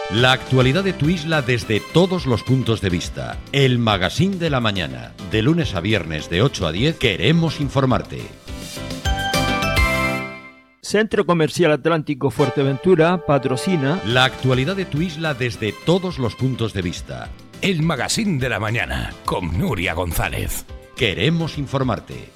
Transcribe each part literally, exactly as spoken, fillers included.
La actualidad de tu isla desde todos los puntos de vista. El Magazín de la Mañana. De lunes a viernes de ocho a diez queremos informarte. Centro Comercial Atlántico Fuerteventura patrocina la actualidad de tu isla desde todos los puntos de vista. El Magazín de la Mañana con Nuria González. Queremos informarte.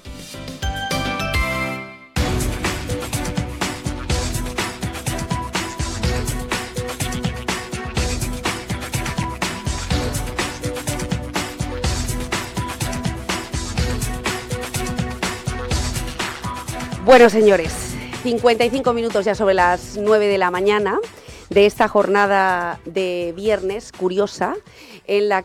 Bueno, señores, cincuenta y cinco minutos ya sobre las nueve de la mañana de esta jornada de viernes curiosa, en la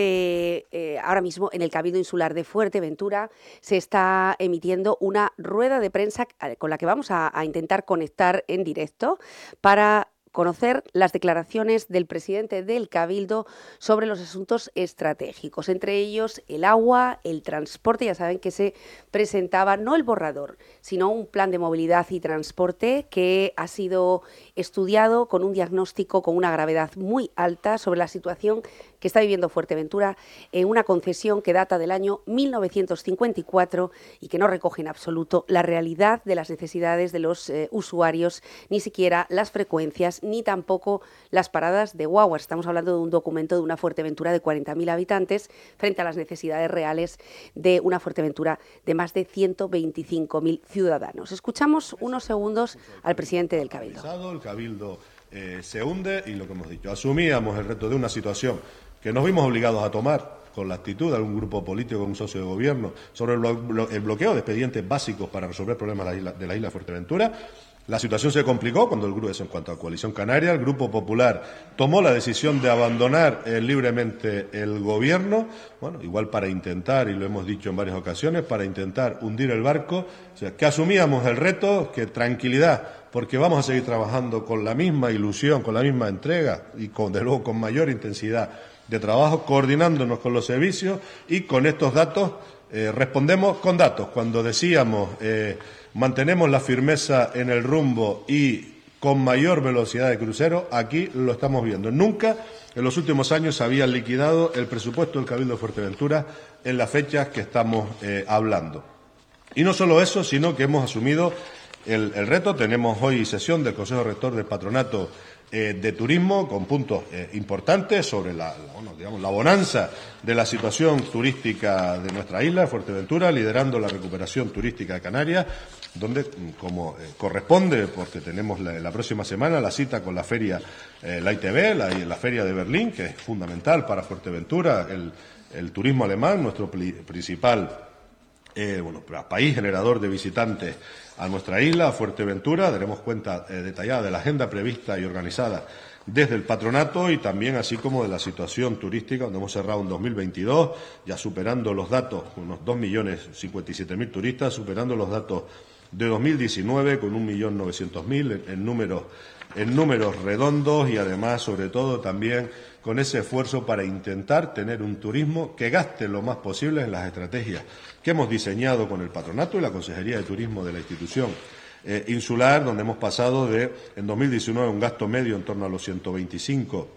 que eh, ahora mismo en el Cabildo Insular de Fuerteventura se está emitiendo una rueda de prensa con la que vamos a, a intentar conectar en directo para conocer las declaraciones del presidente del Cabildo sobre los asuntos estratégicos, entre ellos el agua, el transporte. Ya saben que se presentaba no el borrador, sino un plan de movilidad y transporte que ha sido estudiado con un diagnóstico con una gravedad muy alta sobre la situación que está viviendo Fuerteventura en una concesión que data del año mil novecientos cincuenta y cuatro y que no recoge en absoluto la realidad de las necesidades de los eh, usuarios, ni siquiera las frecuencias, ni tampoco las paradas de guaguas. Estamos hablando de un documento de una Fuerteventura de cuarenta mil habitantes frente a las necesidades reales de una Fuerteventura de más de ciento veinticinco mil ciudadanos. Escuchamos unos segundos al presidente del Cabildo. El Cabildo eh, se hunde y lo que hemos dicho, asumíamos el reto de una situación que nos vimos obligados a tomar con la actitud de algún grupo político, con un socio de gobierno, sobre el, blo el bloqueo de expedientes básicos para resolver problemas de la isla de, la isla de Fuerteventura. La situación se complicó cuando el grupo, en cuanto a Coalición Canaria, el Grupo Popular tomó la decisión de abandonar eh, libremente el gobierno, bueno, igual para intentar, y lo hemos dicho en varias ocasiones, para intentar hundir el barco, o sea, que asumíamos el reto, que tranquilidad, porque vamos a seguir trabajando con la misma ilusión, con la misma entrega y con, de luego con mayor intensidad de trabajo, coordinándonos con los servicios y con estos datos eh, respondemos con datos. Cuando decíamos eh, mantenemos la firmeza en el rumbo y con mayor velocidad de crucero, aquí lo estamos viendo. Nunca en los últimos años se había liquidado el presupuesto del Cabildo de Fuerteventura en las fechas que estamos eh, hablando. Y no solo eso, sino que hemos asumido el, el reto. Tenemos hoy sesión del Consejo Rector del Patronato Eh, de Turismo con puntos eh, importantes sobre la, la, bueno, digamos, la bonanza de la situación turística de nuestra isla, Fuerteventura, liderando la recuperación turística de Canarias, donde, como eh, corresponde, porque tenemos la, la próxima semana la cita con la feria, eh, la I T B, la, la feria de Berlín, que es fundamental para Fuerteventura, el, el turismo alemán, nuestro principal Eh, bueno, país generador de visitantes a nuestra isla, a Fuerteventura. Daremos cuenta eh, detallada de la agenda prevista y organizada desde el patronato y también así como de la situación turística, donde hemos cerrado en dos mil veintidós, ya superando los datos, unos dos millones cincuenta y siete mil turistas, superando los datos de dos mil diecinueve con un millón novecientos mil en, en números en números redondos y además, sobre todo, también con ese esfuerzo para intentar tener un turismo que gaste lo más posible en las estrategias que hemos diseñado con el patronato y la Consejería de Turismo de la institución eh, insular, donde hemos pasado de, en dos mil diecinueve, un gasto medio en torno a los ciento veinticinco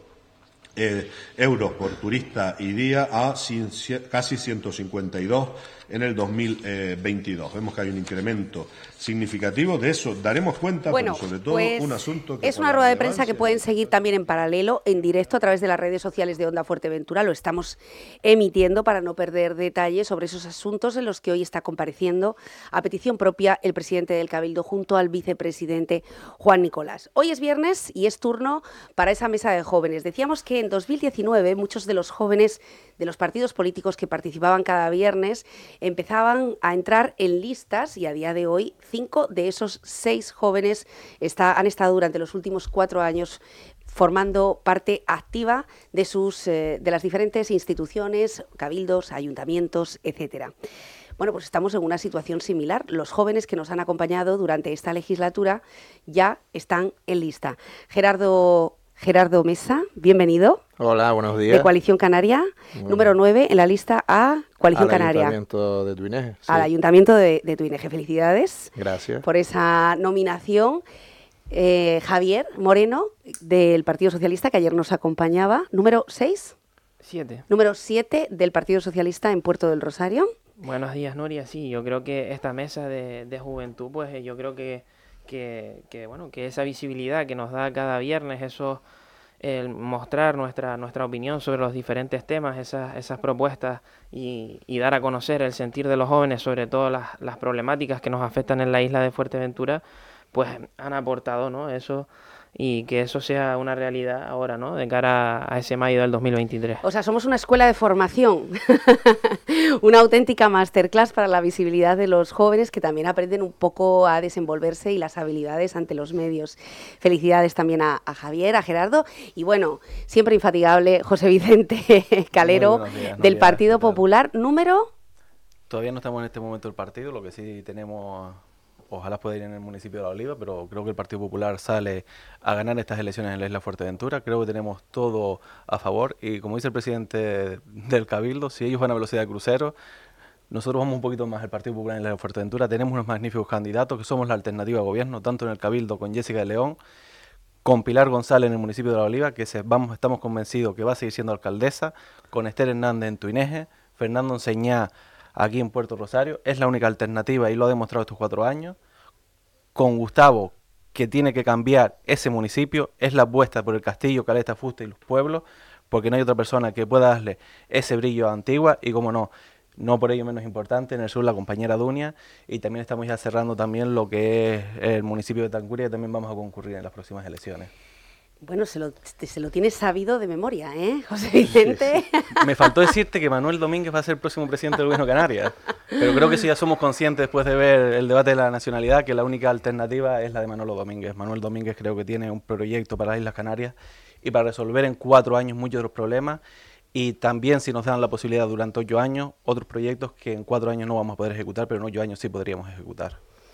eh, euros por turista y día a cien, casi ciento cincuenta y dos en el dos mil veintidós. Vemos que hay un incremento significativo. De eso daremos cuenta, bueno, pero sobre todo pues un asunto que es una rueda de prensa que pueden seguir también en paralelo, en directo, a través de las redes sociales de Onda Fuerteventura. Lo estamos emitiendo para no perder detalles sobre esos asuntos en los que hoy está compareciendo a petición propia el presidente del Cabildo junto al vicepresidente Juan Nicolás. Hoy es viernes y es turno para esa mesa de jóvenes. Decíamos que en dos mil diecinueve muchos de los jóvenes de los partidos políticos que participaban cada viernes empezaban a entrar en listas y a día de hoy cinco de esos seis jóvenes está, han estado durante los últimos cuatro años formando parte activa de, sus, eh, de las diferentes instituciones, cabildos, ayuntamientos, etcétera. Bueno, pues estamos en una situación similar. Los jóvenes que nos han acompañado durante esta legislatura ya están en lista. Gerardo Gerardo Mesa, bienvenido. Hola, buenos días. De Coalición Canaria, bueno. número nueve en la lista A, Coalición Al Canaria. Al Ayuntamiento de Tuineje. Sí. Al Ayuntamiento de, de Tuineje. Felicidades. Gracias. Por esa nominación. Eh, Javier Moreno, del Partido Socialista, que ayer nos acompañaba. Número seis. Siete. Número siete del Partido Socialista en Puerto del Rosario. Buenos días, Nuria. Sí, yo creo que esta mesa de, de juventud, pues yo creo que, que, que, bueno, que esa visibilidad que nos da cada viernes, eso, el mostrar nuestra, nuestra opinión sobre los diferentes temas, esas, esas propuestas y, y dar a conocer el sentir de los jóvenes, sobre todo las, las problemáticas que nos afectan en la isla de Fuerteventura, pues han aportado, ¿no? Eso, y que eso sea una realidad ahora, ¿no? De cara a ese mayo del dos mil veintitrés. O sea, somos una escuela de formación, una auténtica masterclass para la visibilidad de los jóvenes que también aprenden un poco a desenvolverse y las habilidades ante los medios. Felicidades también a, a Javier, a Gerardo y bueno, siempre infatigable José Vicente Calero días, del días, Partido Popular. ¿Número? Todavía no estamos en este momento del partido, lo que sí tenemos... Ojalá pueda ir en el municipio de La Oliva, pero creo que el Partido Popular sale a ganar estas elecciones en la isla Fuerteventura. Creo que tenemos todo a favor y como dice el presidente del Cabildo, si ellos van a velocidad de crucero, nosotros vamos un poquito más el Partido Popular en la isla Fuerteventura. Tenemos unos magníficos candidatos que somos la alternativa a gobierno, tanto en el Cabildo con Jessica de León, con Pilar González en el municipio de La Oliva, que se, vamos, estamos convencidos que va a seguir siendo alcaldesa, con Esther Hernández en Tuineje, Fernando Enseñá aquí en Puerto Rosario, es la única alternativa y lo ha demostrado estos cuatro años. Con Gustavo, que tiene que cambiar ese municipio, es la apuesta por el Castillo, Caleta, Fuste y los pueblos, porque no hay otra persona que pueda darle ese brillo a Antigua y, como no, no por ello menos importante, en el sur la compañera Dunia, y también estamos ya cerrando también lo que es el municipio de Tancuri, que también vamos a concurrir en las próximas elecciones. Bueno, se lo, se lo tienes sabido de memoria, ¿eh, José Vicente? Sí, sí. Me faltó decirte que Manuel Domínguez va a ser el próximo presidente del Gobierno de Canarias, pero creo que sí ya somos conscientes después de ver el debate de la nacionalidad que la única alternativa es la de Manolo Domínguez. Manuel Domínguez creo que tiene un proyecto para las Islas Canarias y para resolver en cuatro años muchos de los problemas y también si nos dan la posibilidad durante ocho años, otros proyectos que en cuatro años no vamos a poder ejecutar, pero en ocho años sí podríamos ejecutar.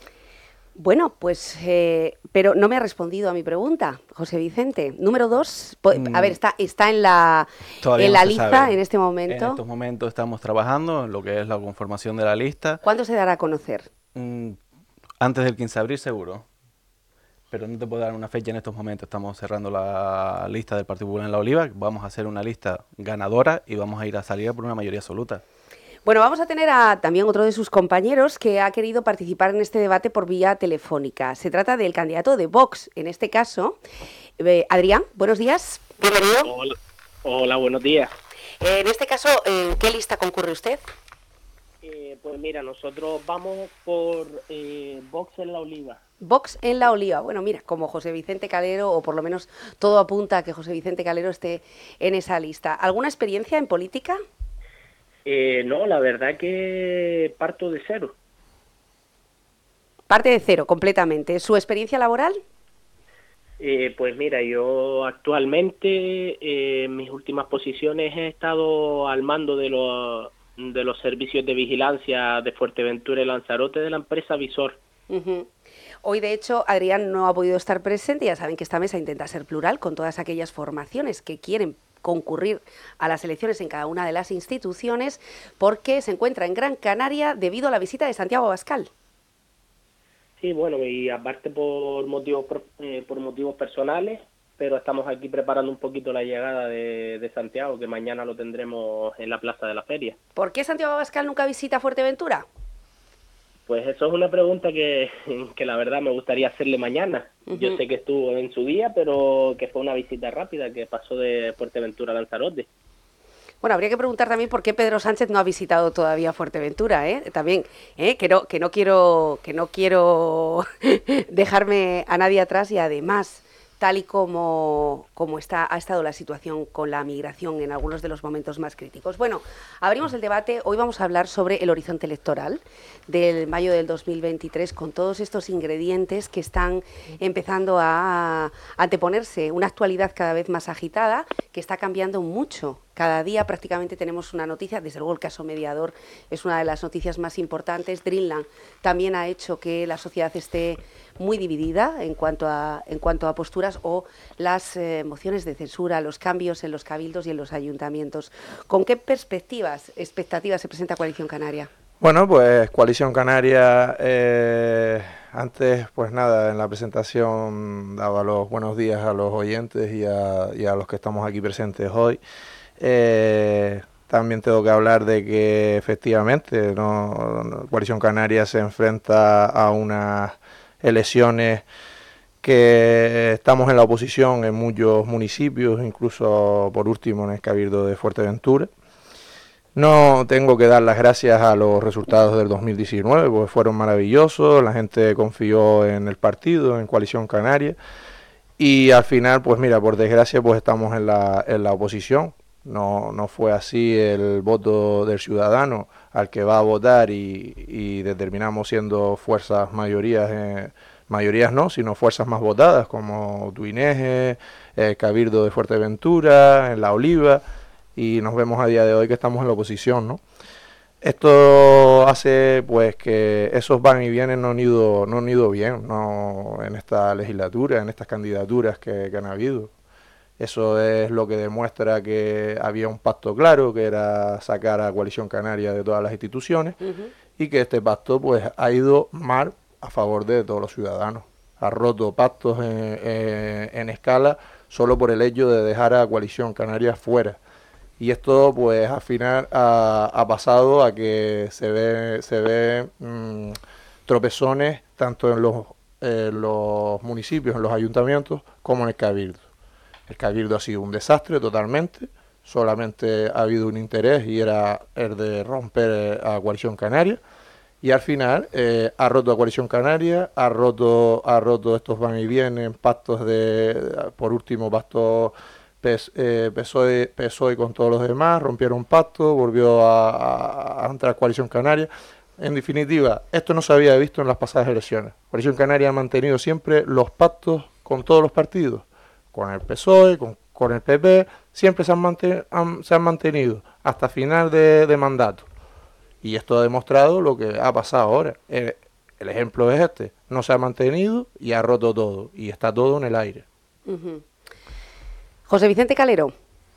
Bueno, pues, eh, pero no me ha respondido a mi pregunta, José Vicente. Número dos, a ver, está, está en la, en la no lista sabe. En este momento. En estos momentos estamos trabajando en lo que es la conformación de la lista. ¿Cuándo se dará a conocer? Mm, antes del quince de abril seguro, pero no te puedo dar una fecha en estos momentos. Estamos cerrando la lista del Partido Popular en La Oliva, vamos a hacer una lista ganadora y vamos a ir a salir por una mayoría absoluta. Bueno, vamos a tener a también otro de sus compañeros que ha querido participar en este debate por vía telefónica. Se trata del candidato de Vox, en este caso. Eh, Adrián, buenos días. Bienvenido. Hola, hola buenos días. Eh, en este caso, ¿en qué lista concurre usted? Eh, pues mira, nosotros vamos por eh, Vox en La Oliva. Vox en La Oliva. Bueno, mira, como José Vicente Calero, o por lo menos todo apunta a que José Vicente Calero esté en esa lista. ¿Alguna experiencia en política? Eh, no, la verdad que parto de cero. Parte de cero, completamente. ¿Su experiencia laboral? Eh, pues mira, yo actualmente eh, en mis últimas posiciones he estado al mando de los, de los servicios de vigilancia de Fuerteventura y Lanzarote de la empresa Visor. Uh-huh. Hoy, de hecho, Adrián no ha podido estar presente. Ya saben que esta mesa intenta ser plural con todas aquellas formaciones que quieren concurrir a las elecciones en cada una de las instituciones, porque se encuentra en Gran Canaria debido a la visita de Santiago Abascal. Sí, bueno, y aparte por motivos eh, por motivos personales, pero estamos aquí preparando un poquito la llegada de, de Santiago, que mañana lo tendremos en la Plaza de la Feria. ¿Por qué Santiago Abascal nunca visita Fuerteventura? Pues eso es una pregunta que, que la verdad me gustaría hacerle mañana. Uh-huh. Yo sé que estuvo en su día, pero que fue una visita rápida que pasó de Fuerteventura a Lanzarote. Bueno, habría que preguntar también por qué Pedro Sánchez no ha visitado todavía Fuerteventura, ¿eh? También, ¿eh? que no, que no quiero, que no quiero dejarme a nadie atrás y además, tal y como, como está, ha estado la situación con la migración en algunos de los momentos más críticos. Bueno, abrimos el debate. Hoy vamos a hablar sobre el horizonte electoral del mayo del dos mil veintitrés, con todos estos ingredientes que están empezando a, a anteponerse, una actualidad cada vez más agitada, que está cambiando mucho. Cada día prácticamente tenemos una noticia, desde luego el caso mediador es una de las noticias más importantes. Dreamland también ha hecho que la sociedad esté muy dividida en cuanto a, en cuanto a posturas, o las eh, mociones de censura, los cambios en los cabildos y en los ayuntamientos. ¿Con qué perspectivas, expectativas se presenta Coalición Canaria? Bueno, pues Coalición Canaria eh, antes, pues nada, en la presentación daba los buenos días a los oyentes y a, y a los que estamos aquí presentes hoy. Eh, también tengo que hablar de que efectivamente no, no, Coalición Canaria se enfrenta a unas elecciones que estamos en la oposición en muchos municipios, incluso por último en el Cabildo de Fuerteventura. No tengo que dar las gracias a los resultados del dos mil diecinueve, porque fueron maravillosos, la gente confió en el partido, en Coalición Canaria, y al final, pues mira, por desgracia, pues estamos en la, en la oposición. No, no fue así el voto del ciudadano al que va a votar y, y determinamos siendo fuerzas mayorías, eh, mayorías no, sino fuerzas más votadas, como Tuineje, eh, Cabildo de Fuerteventura, en La Oliva, y nos vemos a día de hoy que estamos en la oposición, ¿no? Esto hace pues que esos van y vienen no han ido, no han ido bien, no en esta legislatura, en estas candidaturas que, que han habido. Eso es lo que demuestra que había un pacto claro, que era sacar a Coalición Canaria de todas las instituciones, uh-huh. y que este pacto pues ha ido mal a favor de todos los ciudadanos. Ha roto pactos en, en, en escala solo por el hecho de dejar a Coalición Canaria fuera. Y esto pues al final ha, ha pasado a que se ve, se ve mmm, tropezones tanto en los, eh, los municipios, en los ayuntamientos, como en el Cabildo. El Cabildo ha sido un desastre totalmente, solamente ha habido un interés y era el de romper a Coalición Canaria, y al final eh, ha roto a Coalición Canaria, ha roto, ha roto estos van y vienen, pactos de, por último, pactos P S O E, P S O E con todos los demás, rompieron pacto, volvió a, a, a entrar Coalición Canaria. En definitiva, esto no se había visto en las pasadas elecciones. Coalición Canaria ha mantenido siempre los pactos con todos los partidos, con el P S O E, con, con el P P, siempre se han, manten, han, se han mantenido hasta final de, de mandato. Y esto ha demostrado lo que ha pasado ahora. El, el ejemplo es este, no se ha mantenido y ha roto todo, y está todo en el aire. Uh-huh. José Vicente Calero.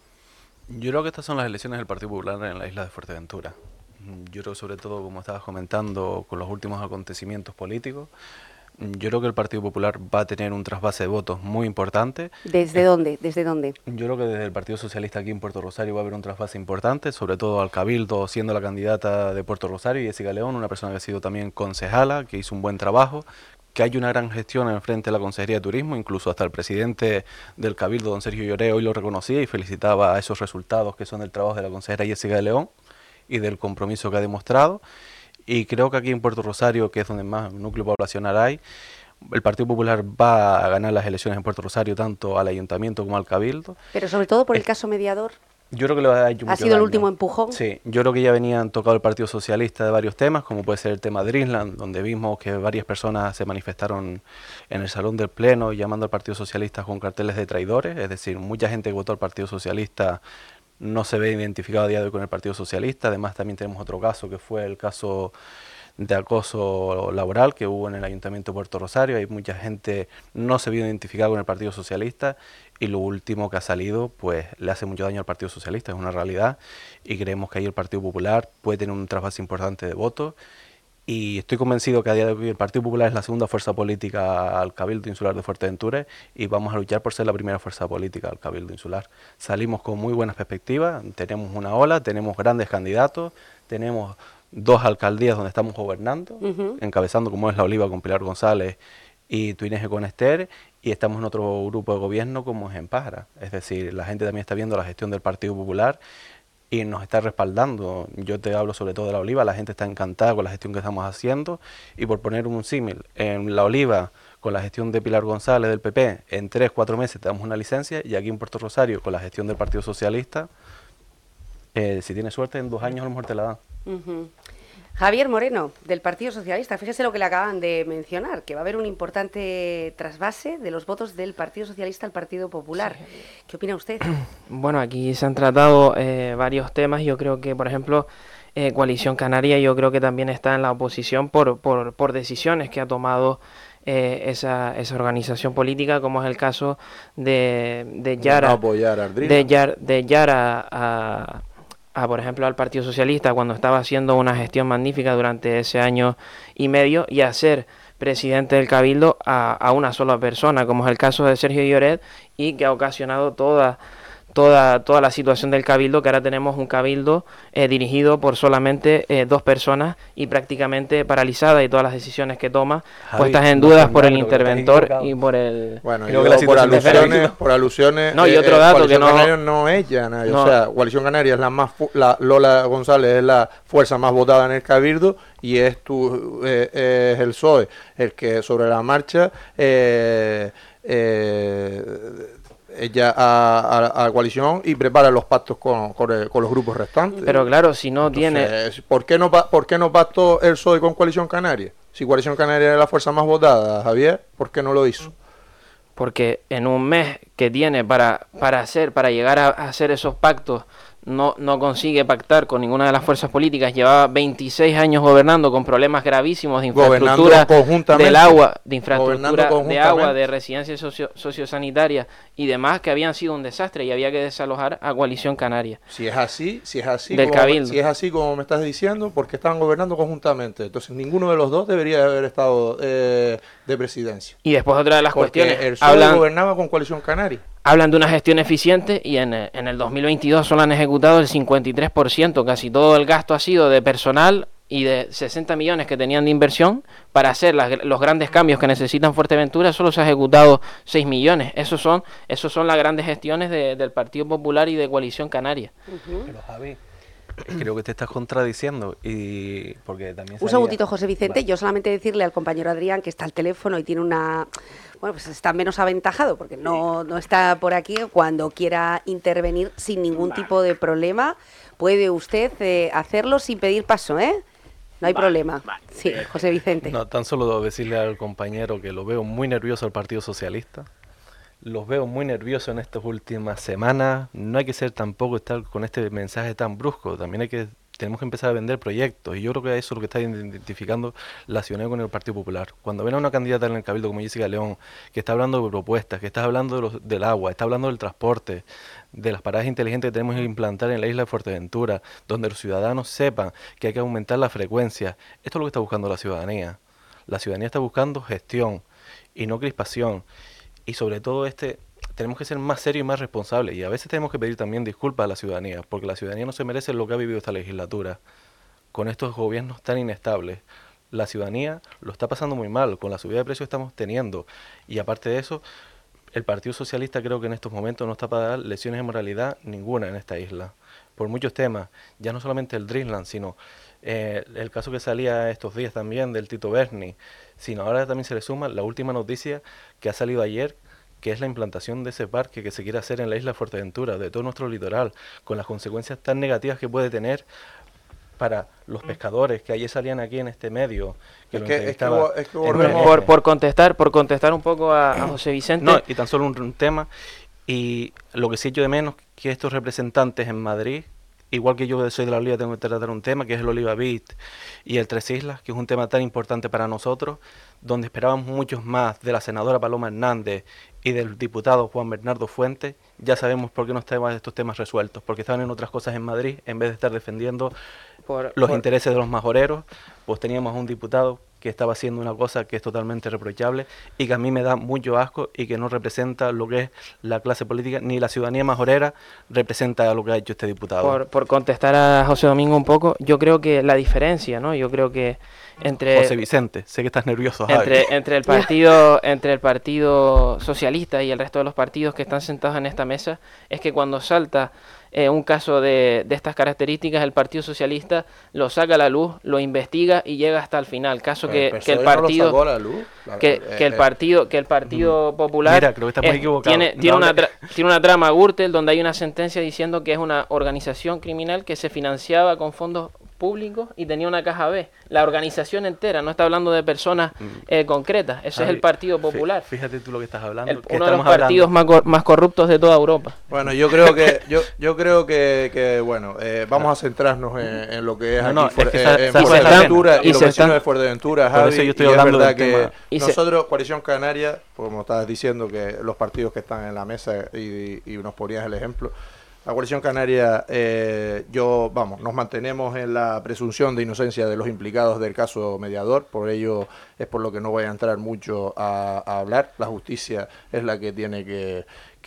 Yo creo que estas son las elecciones del Partido Popular en la isla de Fuerteventura. Yo creo, sobre todo, como estabas comentando, con los últimos acontecimientos políticos, yo creo que el Partido Popular va a tener un trasvase de votos muy importante. ¿Desde eh, dónde? ¿Desde dónde? Yo creo que desde el Partido Socialista aquí en Puerto Rosario va a haber un trasvase importante, sobre todo al Cabildo, siendo la candidata de Puerto Rosario, Jessica León, una persona que ha sido también concejala, que hizo un buen trabajo, que hay una gran gestión en frente de la Consejería de Turismo, incluso hasta el presidente del Cabildo, don Sergio Lloré, hoy lo reconocía y felicitaba a esos resultados que son del trabajo de la consejera Jessica de León y del compromiso que ha demostrado. Y creo que aquí en Puerto Rosario, que es donde más núcleo poblacional hay, el Partido Popular va a ganar las elecciones en Puerto Rosario, tanto al Ayuntamiento como al Cabildo. Pero sobre todo por el caso mediador. Yo creo que lo ha hecho mucho ¿Ha sido daño. El último empujón? Sí, yo creo que ya venían tocado el Partido Socialista de varios temas, como puede ser el tema de Dreamland, donde vimos que varias personas se manifestaron en el Salón del Pleno llamando al Partido Socialista con carteles de traidores, es decir, mucha gente que votó al Partido Socialista no se ve identificado a día de hoy con el Partido Socialista. Además también tenemos otro caso que fue el caso de acoso laboral que hubo en el Ayuntamiento de Puerto Rosario. Hay mucha gente no se vio identificada con el Partido Socialista y lo último que ha salido pues le hace mucho daño al Partido Socialista, es una realidad, y creemos que ahí el Partido Popular puede tener un trasvase importante de votos. Y estoy convencido que a día de hoy el Partido Popular es la segunda fuerza política al Cabildo Insular de Fuerteventura y vamos a luchar por ser la primera fuerza política al Cabildo Insular. Salimos con muy buenas perspectivas, tenemos una ola, tenemos grandes candidatos, tenemos dos alcaldías donde estamos gobernando, uh-huh. encabezando como es La Oliva con Pilar González y Tuineje con Esther, y estamos en otro grupo de gobierno como es en Pájara. Es decir, la gente también está viendo la gestión del Partido Popular y nos está respaldando. Yo te hablo sobre todo de La Oliva, la gente está encantada con la gestión que estamos haciendo, y por poner un símil, en La Oliva, con la gestión de Pilar González del P P, en tres, cuatro meses te damos una licencia, y aquí en Puerto Rosario, con la gestión del Partido Socialista, eh, si tienes suerte, en dos años a lo mejor te la dan. Uh-huh. Javier Moreno, del Partido Socialista, fíjese lo que le acaban de mencionar, que va a haber un importante trasvase de los votos del Partido Socialista al Partido Popular. Sí. ¿Qué opina usted? Bueno, aquí se han tratado eh, varios temas. Yo creo que, por ejemplo, eh, Coalición Canaria, yo creo que también está en la oposición por, por, por decisiones que ha tomado eh, esa, esa organización política, como es el caso de, de Yara, no apoyar a de Yara, de Yara a... A, por ejemplo, al Partido Socialista cuando estaba haciendo una gestión magnífica durante ese año y medio, y hacer presidente del Cabildo a, a una sola persona, como es el caso de Sergio Lloret, y que ha ocasionado toda toda toda la situación del Cabildo, que ahora tenemos un Cabildo eh, dirigido por solamente eh, dos personas y prácticamente paralizada, y todas las decisiones que toma Javi, puestas en no dudas es por el nada, interventor y por el... Bueno, Creo yo que la por situación alusiones, por alusiones... No, y eh, otro eh, dato Coalición que no- Canaria no es llana, No. o sea, Coalición Canaria es la más... fu- La, Lola González es la fuerza más votada en el Cabildo, y es, tu, eh, es el P S O E el que sobre la marcha... Eh, eh, ella a, a, a coalición y prepara los pactos con, con, el- con los grupos restantes. Pero claro, si no tiene... Entonces, ¿por qué no, pa- ¿por qué no pactó el P S O E con Coalición Canaria? Si Coalición Canaria es la fuerza más votada, Javier, ¿por qué no lo hizo? Porque en un mes que tiene para, para hacer, para llegar a, a hacer esos pactos, no, no consigue pactar con ninguna de las fuerzas políticas. Llevaba veintiséis años gobernando con problemas gravísimos de Gobernando infraestructura conjuntamente. del agua, de Gobernando infraestructura de conjuntamente. agua, de residencias socio, sociosanitarias y demás, que habían sido un desastre, y había que desalojar a Coalición Canaria. Si es así, si es así, Del como, Cabildo. si es así como me estás diciendo, porque estaban gobernando conjuntamente. Entonces ninguno de los dos debería haber estado eh, de presidencia. Y después otra de las Porque cuestiones, el P S O E hablan, gobernaba con Coalición Canaria. hablan de una gestión eficiente, y en, eh, en el dos mil veintidós solo han ejecutado el cincuenta y tres por ciento, casi todo el gasto ha sido de personal y de sesenta millones que tenían de inversión para hacer las, los grandes cambios que necesitan Fuerteventura. Solo se ha ejecutado seis millones. Esos son esos son las grandes gestiones de, del Partido Popular y de Coalición Canaria. Pero Javi, creo que te estás contradiciendo, y porque también Un salía- segundito, José Vicente. Vale. Yo solamente decirle al compañero Adrián, que está al teléfono y tiene una... Bueno, pues está menos aventajado porque no, no está por aquí. Cuando quiera intervenir sin ningún tipo de problema, puede usted eh, hacerlo sin pedir paso, ¿eh? No hay Vale, problema. vale. Sí, José Vicente. No, tan solo decirle al compañero que lo veo muy nervioso al Partido Socialista. Los veo muy nerviosos en estas últimas semanas. No hay que ser tampoco estar con este mensaje tan brusco. También hay que tenemos que empezar a vender proyectos, y yo creo que eso es lo que está identificando la ciudadanía con el Partido Popular. Cuando ven a una candidata en el Cabildo como Jessica León, que está hablando de propuestas, que está hablando de los, del agua, está hablando del transporte, de las paradas inteligentes que tenemos que implantar en la isla de Fuerteventura, donde los ciudadanos sepan que hay que aumentar la frecuencia. Esto es lo que está buscando la ciudadanía. La ciudadanía está buscando gestión y no crispación. Y sobre todo este... tenemos que ser más serios y más responsables, y a veces tenemos que pedir también disculpas a la ciudadanía, porque la ciudadanía no se merece lo que ha vivido esta legislatura, con estos gobiernos tan inestables. La ciudadanía lo está pasando muy mal con la subida de precios que estamos teniendo, y aparte de eso, el Partido Socialista creo que en estos momentos no está para dar lecciones de moralidad ninguna en esta isla, por muchos temas, ya no solamente el Dreamland, sino eh, el caso que salía estos días también del Tito Berni, sino ahora también se le suma la última noticia que ha salido ayer, que es la implantación de ese parque que se quiere hacer en la isla de Fuerteventura, de todo nuestro litoral, con las consecuencias tan negativas que puede tener para los pescadores que ayer salían aquí en este medio. Que Es lo que- es que entrevistaba vo- es que en volvemos- Por, por contestar por contestar un poco a, a José Vicente. No, y tan solo un, un tema, y lo que sí echo de menos que estos representantes en Madrid, igual que yo que soy de la Oliva tengo que tratar un tema que es el Oliva Beat y el Tres Islas, que es un tema tan importante para nosotros, donde esperábamos muchos más de la senadora Paloma Hernández y del diputado Juan Bernardo Fuentes. Ya sabemos por qué no estaban estos temas resueltos, porque estaban en otras cosas en Madrid, en vez de estar defendiendo Por- los por- intereses de los majoreros, pues teníamos a un diputado que estaba haciendo una cosa que es totalmente reprochable y que a mí me da mucho asco y que no representa lo que es la clase política, ni la ciudadanía majorera representa lo que ha hecho este diputado. Por, por contestar a José Domingo un poco, yo creo que la diferencia, ¿no? Yo creo que entre... José Vicente, sé que estás nervioso, Javi. entre, entre el partido entre el partido socialista y el resto de los partidos que están sentados en esta mesa es que cuando salta eh, un caso de, de estas características, el Partido Socialista lo saca a la luz, lo investiga y llega hasta el final. Caso que, Pero que el P S O E no lo partido sacó a la luz. La- que, eh, que el eh, partido que el partido popular Mira, creo que estamos es- equivocados. tiene No tiene una hable- tra- tiene una trama Gürtel donde hay una sentencia diciendo que es una organización criminal que se financiaba con fondos públicos y tenía una caja B. La organización entera, no está hablando de personas eh, concretas. Ese es Javi, el Partido fí- Popular, Fíjate tú lo que estás hablando. el- que uno de los estamos partidos hablando- más, cor- más corruptos de toda Europa. Bueno, yo creo que yo yo creo que, que bueno, eh, vamos a centrarnos en, en lo que es No, aquí no, Fuer- es que eh, esa- en esa- Fuerteventura y y los se vecinos están- de Fuerteventura, Por Javi, eso yo estoy y es hablando verdad del que tema. Y se- nosotros, Coalición Canaria, como estabas diciendo, que los partidos que están en la mesa y, y nos ponías el ejemplo, La Coalición Canaria, eh, yo, vamos, nos mantenemos en la presunción de inocencia de los implicados del caso Mediador, por ello es por lo que no voy a entrar mucho a, a hablar. La justicia es la que tiene que,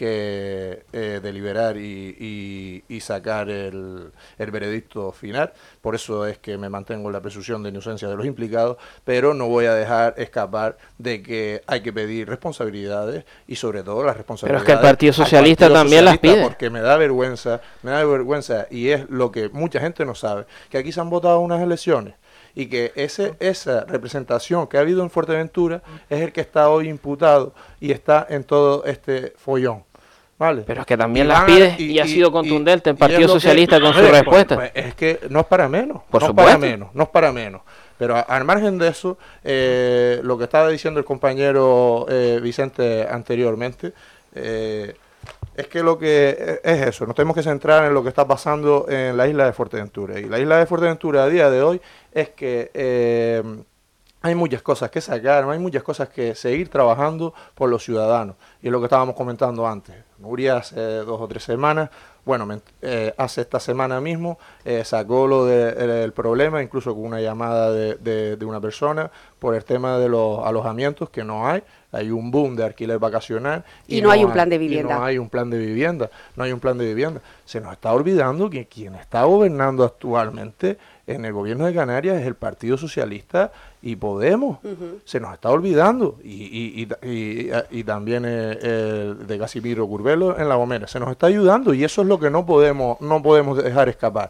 que eh, deliberar y, y, y sacar el, el veredicto final, por eso es que me mantengo en la presunción de inocencia de los implicados, pero no voy a dejar escapar de que hay que pedir responsabilidades y sobre todo las responsabilidades. Pero es que el Partido Socialista Partido también Socialista, las pide. Porque me da vergüenza, me da vergüenza y es lo que mucha gente no sabe, que aquí se han votado unas elecciones y que ese esa representación que ha habido en Fuerteventura es el que está hoy imputado y está en todo este follón. Vale. Pero es que también Y las van a- pide y, y- ha sido contundente el y Partido es lo que- Socialista con su Pues, respuesta. pues, es que no es para menos, Por no es supuesto. para menos, no es para menos. Pero a- al margen de eso, eh, lo que estaba diciendo el compañero eh, Vicente anteriormente, eh, es que lo que es eso, nos tenemos que centrar en lo que está pasando en la isla de Fuerteventura. Y la isla de Fuerteventura a día de hoy es que eh, hay muchas cosas que sacar, hay muchas cosas que seguir trabajando por los ciudadanos. Y es lo que estábamos comentando antes. Nuria hace dos o tres semanas, bueno, me- eh, hace esta semana mismo, eh, sacó lo de- del problema, incluso con una llamada de, de- de una persona, por el tema de los alojamientos, que no hay. Hay un boom de alquiler vacacional. Y no hay un plan de vivienda. y no hay un plan de vivienda. No hay un plan de vivienda. Se nos está olvidando que quien está gobernando actualmente en el gobierno de Canarias es el Partido Socialista y Podemos. Ujú. Se nos está olvidando. Y, y, y, y, y también eh, el de Casimiro Curbelo en La Gomera. Se nos está ayudando y eso es lo que no podemos, no podemos dejar escapar.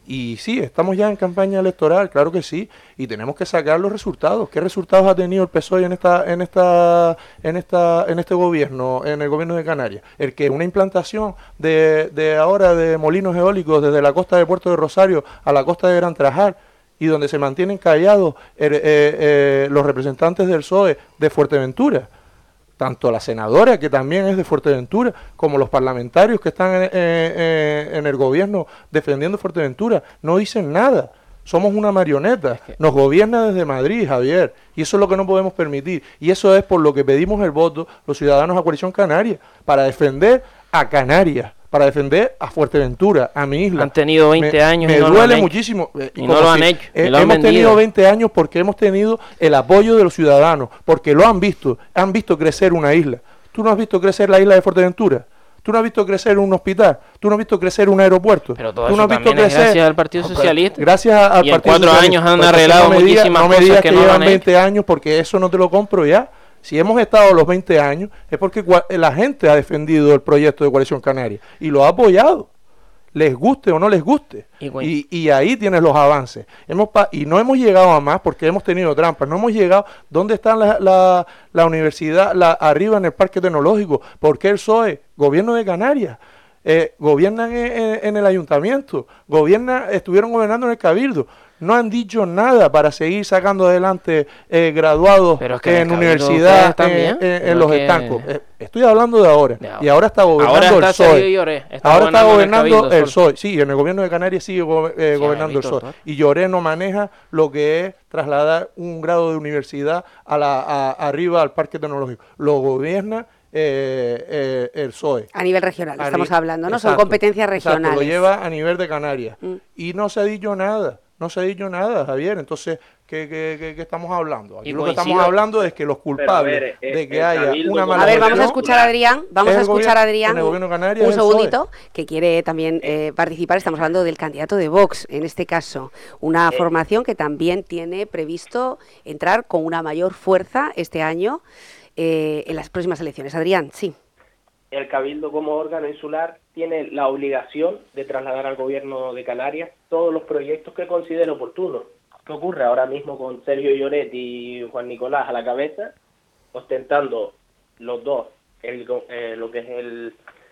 Y sí, estamos ya en campaña electoral, claro que sí, y tenemos que sacar los resultados. ¿Qué resultados ha tenido el P S O E en esta, en esta, en esta, en este gobierno, en el gobierno de Canarias? El que una implantación de, de ahora de molinos eólicos desde la costa de Puerto de Rosario a la costa de Gran Trajal, y donde se mantienen callados eh, eh, eh, los representantes del P S O E de Fuerteventura. Tanto la senadora, que también es de Fuerteventura, como los parlamentarios que están en, en, en el gobierno defendiendo Fuerteventura, no dicen nada. Somos una marioneta. Nos gobierna desde Madrid, Javier. Y eso es lo que no podemos permitir. Y eso es por lo que pedimos el voto los ciudadanos a Coalición Canaria, para defender a Canarias, para defender a Fuerteventura, a mi isla. Han tenido veinte me, años me y no lo duele han hecho. muchísimo. eh, Y no como lo han si- hecho, eh, y lo han hemos vendido. tenido veinte años porque hemos tenido el apoyo de los ciudadanos, porque lo han visto, han visto crecer una isla. ¿Tú no has visto crecer la isla de Fuerteventura? ¿Tú no has visto crecer un hospital? ¿Tú no has visto crecer un aeropuerto? Pero todo ¿Tú eso no has visto también es crecer? gracias al Partido No, pero Socialista. Gracias a- al Y en Partido cuatro Socialista. años han Pues entonces arreglado no me digas- muchísimas no me cosas digas que que no lo llevan han veinte años, porque eso no te lo compro ya. Si hemos estado los veinte años, es porque cua- la gente ha defendido el proyecto de Coalición Canaria y lo ha apoyado, les guste o no les guste. Y cu- Y, y ahí tienes los avances. Hemos pa- y no hemos llegado a más porque hemos tenido trampas. No hemos llegado. ¿Dónde está la, la, la universidad la, arriba en el Parque Tecnológico? ¿Por qué el P S O E? Gobierno de Canarias. Eh, gobiernan en, en- en el ayuntamiento. Gobierna, estuvieron gobernando en el Cabildo. No han dicho nada para seguir sacando adelante eh, graduados Pero es que en en el Cabildo universidad, ustedes también, en, en- en pero los que- estancos. Eh, estoy hablando de ahora. De ahora. Y ahora está gobernando Ahora está el P S O E. Sergio Lloré, está ahora está gobernando en el gobernando Cabildo el P S O E. solo. Sí, en el gobierno de Canarias sigue go- eh, Sí, gobernando el P S O E. Víctor Torres. Y Lloré no maneja lo que es trasladar un grado de universidad a la, a- arriba al Parque Tecnológico. Lo gobierna eh, eh, el P S O E. A nivel regional, Arri- estamos hablando, ¿no? Son Exacto, competencias exacto, regionales. lo lleva a nivel de Canarias. Mm. Y no se ha dicho nada. No se ha dicho nada, Javier. Entonces, ¿qué, qué, qué- qué estamos hablando? Aquí Y lo que estamos coincido- hablando es que los culpables ver, eh, de que el haya Cabildo una como mala A ver, vamos a gestión escuchar a Adrián, vamos es a el escuchar gobierno- a Adrián en el gobierno de Canarias un es el P S O E. segundito, que quiere también eh, participar. Estamos hablando del candidato de Vox, en este caso, una formación que también tiene previsto entrar con una mayor fuerza este año eh, en las próximas elecciones. Adrián, sí. El Cabildo como órgano insular tiene la obligación de trasladar al gobierno de Canarias todos los proyectos que considere oportunos. ¿Qué ocurre ahora mismo con Sergio Lloret y Juan Nicolás a la cabeza, ostentando los dos el, go- eh, lo que es el,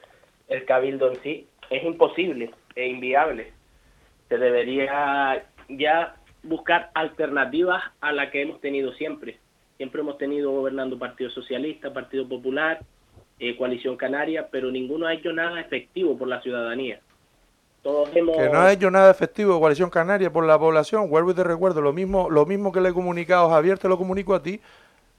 el Cabildo en sí? Es imposible, es inviable. Se debería ya buscar alternativas a la que hemos tenido siempre. Siempre hemos tenido gobernando Partido Socialista, Partido Popular, eh, Coalición Canaria, pero ninguno ha hecho nada efectivo por la ciudadanía. Todos hemos... Que no ha hecho nada efectivo Coalición Canaria por la población. Vuelvo y te recuerdo, lo mismo, lo mismo que le he comunicado a Javier, te lo comunico a ti.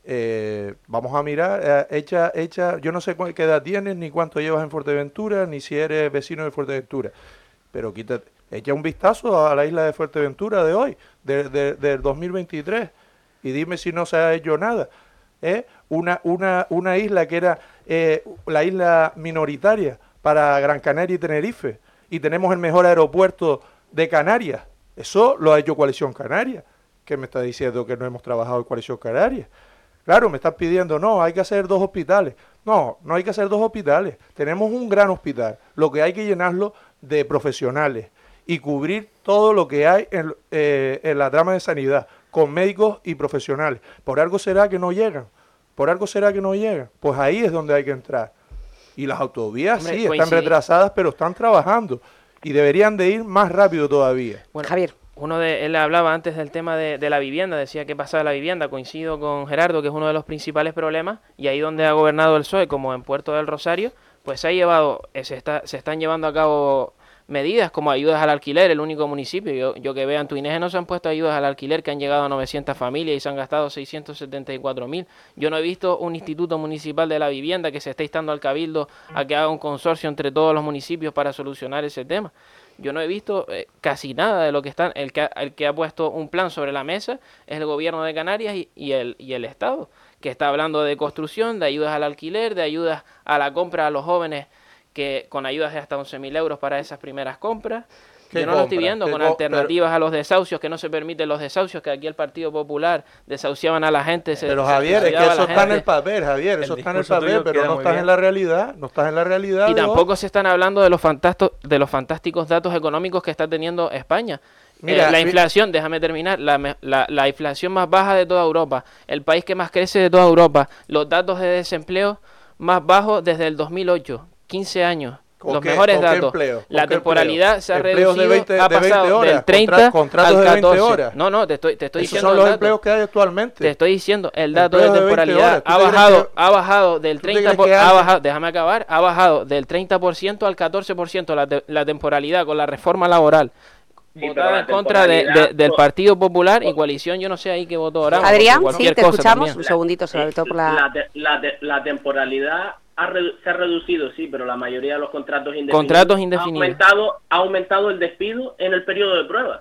Eh, vamos a mirar, eh, echa, echa, yo no sé qué edad tienes, ni cuánto llevas en Fuerteventura, ni si eres vecino de Fuerteventura, pero quítate, echa un vistazo a la isla de Fuerteventura de hoy, de, de, del dos mil veintitrés, y dime si no se ha hecho nada. ¿Eh? Una, una, una isla que era eh, la isla minoritaria para Gran Canaria y Tenerife, y tenemos el mejor aeropuerto de Canarias. Eso lo ha hecho Coalición Canaria. ¿Qué me está diciendo que no hemos trabajado en Coalición Canaria? Claro, me están pidiendo, no, hay que hacer dos hospitales. No, no hay que hacer dos hospitales. Tenemos un gran hospital. Lo que hay que llenarlo de profesionales y cubrir todo lo que hay en, eh, en la trama de sanidad, con médicos y profesionales. Por algo será que no llegan. Por algo será que no llegan. Pues ahí es donde hay que entrar. Y las autovías Hombre, sí, pues están sí. retrasadas, pero están trabajando. Y deberían de ir más rápido todavía. Bueno, Javier. Uno de, él hablaba antes del tema de, de la vivienda, decía que pasaba la vivienda, coincido con Gerardo, que es uno de los principales problemas, y ahí donde ha gobernado el P S O E, como en Puerto del Rosario, pues se ha llevado, eh, se, está, se están llevando a cabo medidas como ayudas al alquiler, el único municipio, yo, yo que vea en tu INEGE no se han puesto ayudas al alquiler, que han llegado a novecientas familias y se han gastado seiscientos setenta y cuatro mil. Yo no he visto un instituto municipal de la vivienda que se esté instando al cabildo a que haga un consorcio entre todos los municipios para solucionar ese tema. Yo no he visto eh, casi nada de lo que están. El que, ha, el que ha puesto un plan sobre la mesa es el gobierno de Canarias y, y, el, y el Estado, que está hablando de construcción, de ayudas al alquiler, de ayudas a la compra a los jóvenes, que con ayudas de hasta once mil euros para esas primeras compras. Yo no lo estoy viendo, con alternativas a los desahucios, que no se permiten los desahucios, que aquí el Partido Popular desahuciaban a la gente. Se, pero se Javier, es que eso está en el papel, Javier, El eso está en el discurso papel, tuyo pero queda no muy estás bien. en la realidad, no estás en la realidad. Y de tampoco hoy. se están hablando de los, fantasto- de los fantásticos datos económicos que está teniendo España. Mira, Eh, la mi- inflación, déjame terminar, la, me- la, la inflación más baja de toda Europa, el país que más crece de toda Europa, los datos de desempleo más bajos desde el dos mil ocho, quince años. ¿Con Los qué- mejores con qué datos. empleo? ¿Con La qué temporalidad empleo? se ha Empleos reducido, de veinte ha de veinte pasado horas, del treinta contra- contratos al de veinte catorce. horas. No, no, te estoy, te estoy Esos diciendo son el los dato. empleos que hay actualmente. Te estoy diciendo, el dato Empleos de de veinte temporalidad horas. ¿Tú ha te crees bajado, que- ha bajado del ¿tú te treinta crees por, que ha alguien- bajado, déjame acabar, ha bajado del treinta por ciento al catorce por ciento la, te- la temporalidad con la reforma laboral. Sí, Votada pero en la contra de, de- temporalidad, del pues- Partido Popular y coalición, yo no sé ahí qué votó ahora. Adrián, sí, cualquier te cosa escuchamos. también. Un segundito, sobre todo por la... La, te- la, te- la temporalidad ha redu- se ha reducido, sí, pero la mayoría de los contratos indefinidos, Contratos indefinidos. Ha, aumentado, ha aumentado el despido en el periodo de prueba.